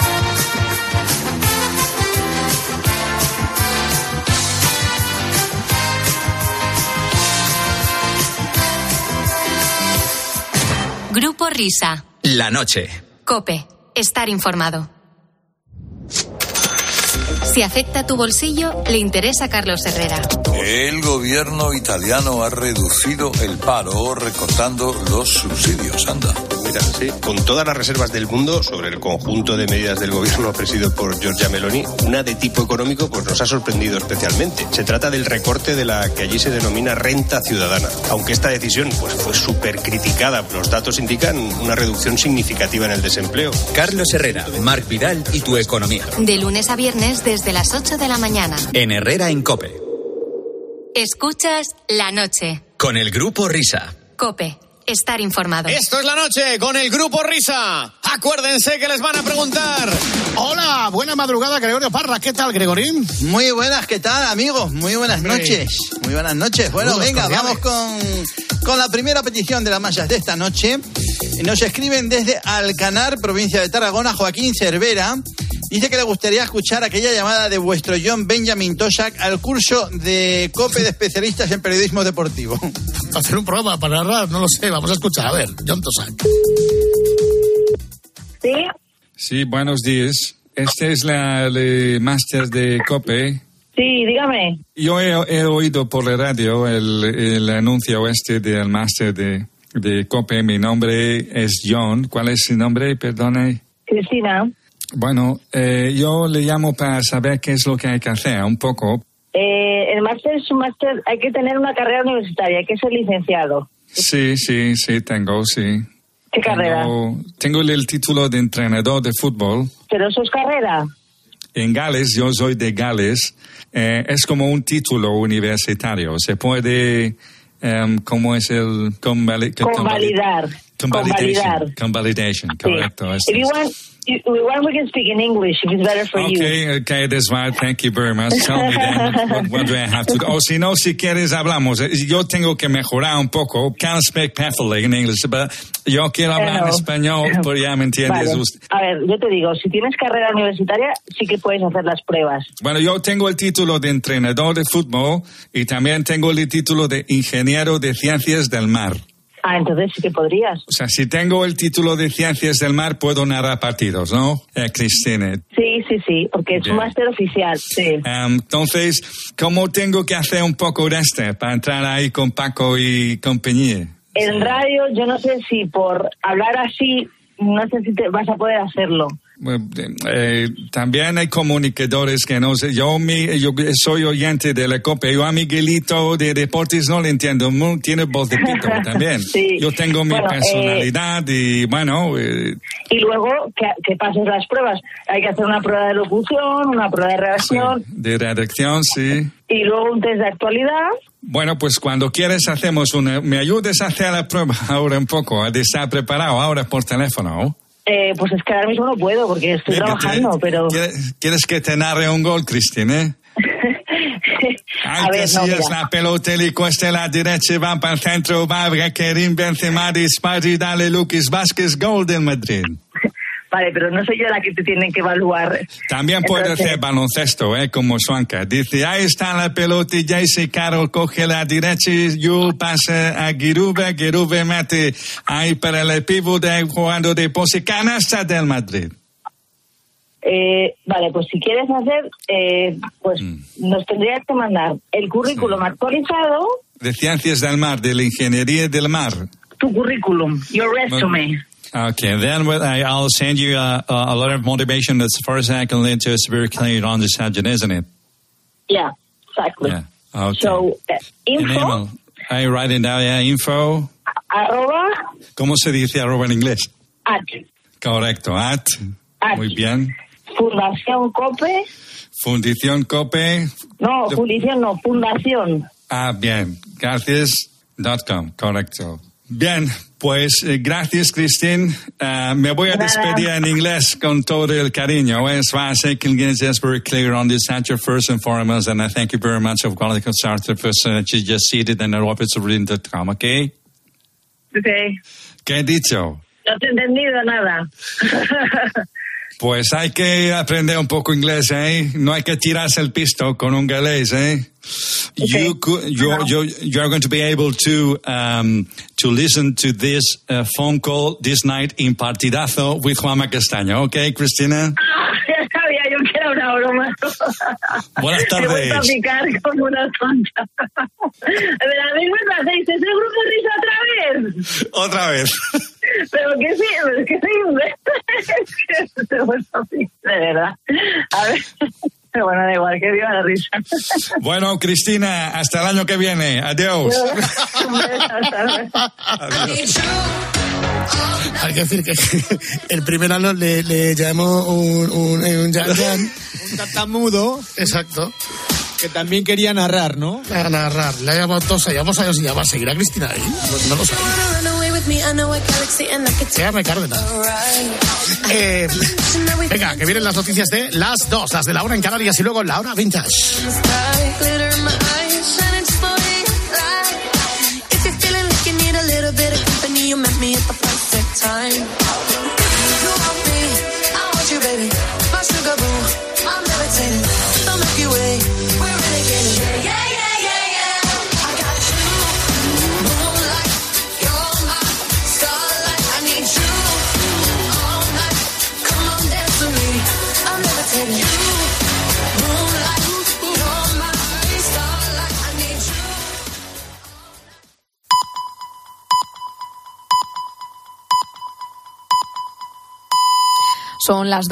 Grupo Risa. La noche. COPE. Estar informado. Si afecta tu bolsillo, le interesa a Carlos Herrera. El gobierno italiano ha reducido el paro recortando los subsidios. Anda. Mira, sí, con todas las reservas del mundo sobre el conjunto de medidas del gobierno presidido por Giorgia Meloni, una de tipo económico pues nos ha sorprendido especialmente. Se trata del recorte de la que allí se denomina renta ciudadana. Aunque esta decisión pues fue súper criticada, los datos indican una reducción significativa en el desempleo. Carlos Herrera, Marc Vidal y tu economía. De lunes a viernes desde las 8 de la mañana. En Herrera en COPE. Escuchas La Noche. Con el Grupo Risa. COPE. Estar informado. Esto es La Noche con el Grupo Risa. Acuérdense que les van a preguntar. Hola, buena madrugada, Gregorio Parra. ¿Qué tal, Gregorín? Muy buenas, ¿qué tal, amigos? Muy buenas noches. Muy buenas noches. Bueno, Saludos venga, cordiales. vamos con la primera petición de las masas de esta noche. Nos escriben desde Alcanar, provincia de Tarragona, Joaquín Cervera. Dice que le gustaría escuchar aquella llamada de vuestro John Benjamin Tosak al curso de COPE de especialistas en periodismo deportivo. Hacer un programa para narrar, no lo sé, vamos a escuchar. A ver, John Tosak. ¿Sí? Sí, buenos días. Este es el máster de COPE. Sí, dígame. Yo he oído por la radio el anuncio del máster de COPE. Mi nombre es John. ¿Cuál es su nombre? Perdone. Cristina. Bueno, yo le llamo para saber qué es lo que hay que hacer, un poco. El máster es un máster, hay que tener una carrera universitaria, hay que ser licenciado. Sí, tengo, sí. ¿Qué carrera? Tengo el título de entrenador de fútbol. ¿Pero eso es carrera? En Gales, yo soy de Gales, es como un título universitario. Se puede, ¿cómo es el...? Convalidar. Convalidation, correcto. Sí. If you want, we can speak in English if it's better for you. Okay, that's right. Thank you very much. Tell me then, what do I have to do? O si no, si quieres, hablamos. Yo tengo que mejorar un poco. Can't speak perfectly in English, but yo quiero hablar en español, pero ya me entiendes. Vale. A ver, yo te digo, si tienes carrera universitaria, sí que puedes hacer las pruebas. Bueno, yo tengo el título de entrenador de fútbol y también tengo el título de ingeniero de ciencias del mar. Ah, entonces sí que podrías. O sea, si tengo el título de Ciencias del Mar, puedo narrar partidos, ¿no? Cristina. Sí, porque es un máster oficial, sí. Entonces, ¿cómo tengo que hacer un poco de para entrar ahí con Paco y compañía? En radio, yo no sé si por hablar así, no sé si te vas a poder hacerlo. También hay comunicadores que no sé. Yo soy oyente de la COPE. Yo a Miguelito de deportes no le entiendo. Tiene voz de pito también. Sí. Yo tengo mi personalidad y bueno. Y luego que pases las pruebas. Hay que hacer una prueba de locución, una prueba de redacción. Sí, de redacción, sí. Y luego un test de actualidad. Bueno, pues cuando quieres hacemos ¿me ayudes a hacer la prueba ahora un poco? De estar preparado ahora por teléfono. Pues es que ahora mismo no puedo porque estoy trabajando, pero... ¿Quieres que te narre un gol, Cristina? Anche si es la pelota y cuesta la derecha, va para el centro, va a Karim Benzema, dispara y dale Lucas Vázquez, gol del Madrid. Vale, pero no soy yo la que te tienen que evaluar. También puede hacer baloncesto, como Suanca. Dice, ahí está la pelota y Jayce Carroll coge la derecha y yo pasa a Giruve mete ahí para el pivote jugando de pose, canasta del Madrid. Vale, pues si quieres hacer, pues nos tendrías que mandar el currículum actualizado. De Ciencias del Mar, de la Ingeniería del Mar. Tu currículum, your resume. Okay, then I'll send you a lot of motivation. As far as I can lead to, it's very clear on the subject, isn't it? Yeah, exactly. Yeah. Okay. So, info. I write it down, info. Arroba. ¿Cómo se dice arroba en inglés? At. Correcto, at. Muy bien. Fundación COPE. Fundación COPE. No, fundación no, fundación. Ah, bien. Gracias.com, correcto. Bien, pues gracias, Christine. Me voy a despedir en inglés con todo el cariño. As far as I can get, just very clear on this answer first and foremost, and I thank you very much for calling the concert person. She's just seated in the office of reading.com, okay? Okay. ¿Qué he dicho? No te he entendido nada. Pues hay que aprender un poco inglés, ¿eh? No hay que tirarse el pisto con un galés, ¿eh? Okay. You're going to be able to listen to this phone call this night in Partidazo with Juanma Castaño, okay, Cristina? Sabía yo que era una broma. Buenas tardes. Me he vuelto a picar como una tonta. De la misma me hacéis ese grupo de risa Otra vez. Pero que sí, es que soy un de verdad. A ver. Pero bueno, da igual, que viva la risa. Bueno, Cristina, hasta el año que viene. Adiós. Adiós. Hay que decir que el primer año le llamó un tartamudo. Exacto. Que también quería narrar, ¿no? A narrar. Le ha llamado 2 años. Vamos a ver si ya va a seguir a Cristina ahí. No lo sé. Se llama Cárdenas. Venga, que vienen las noticias de las 2, las de la 1 en Canarias y luego la hora vintage. Son las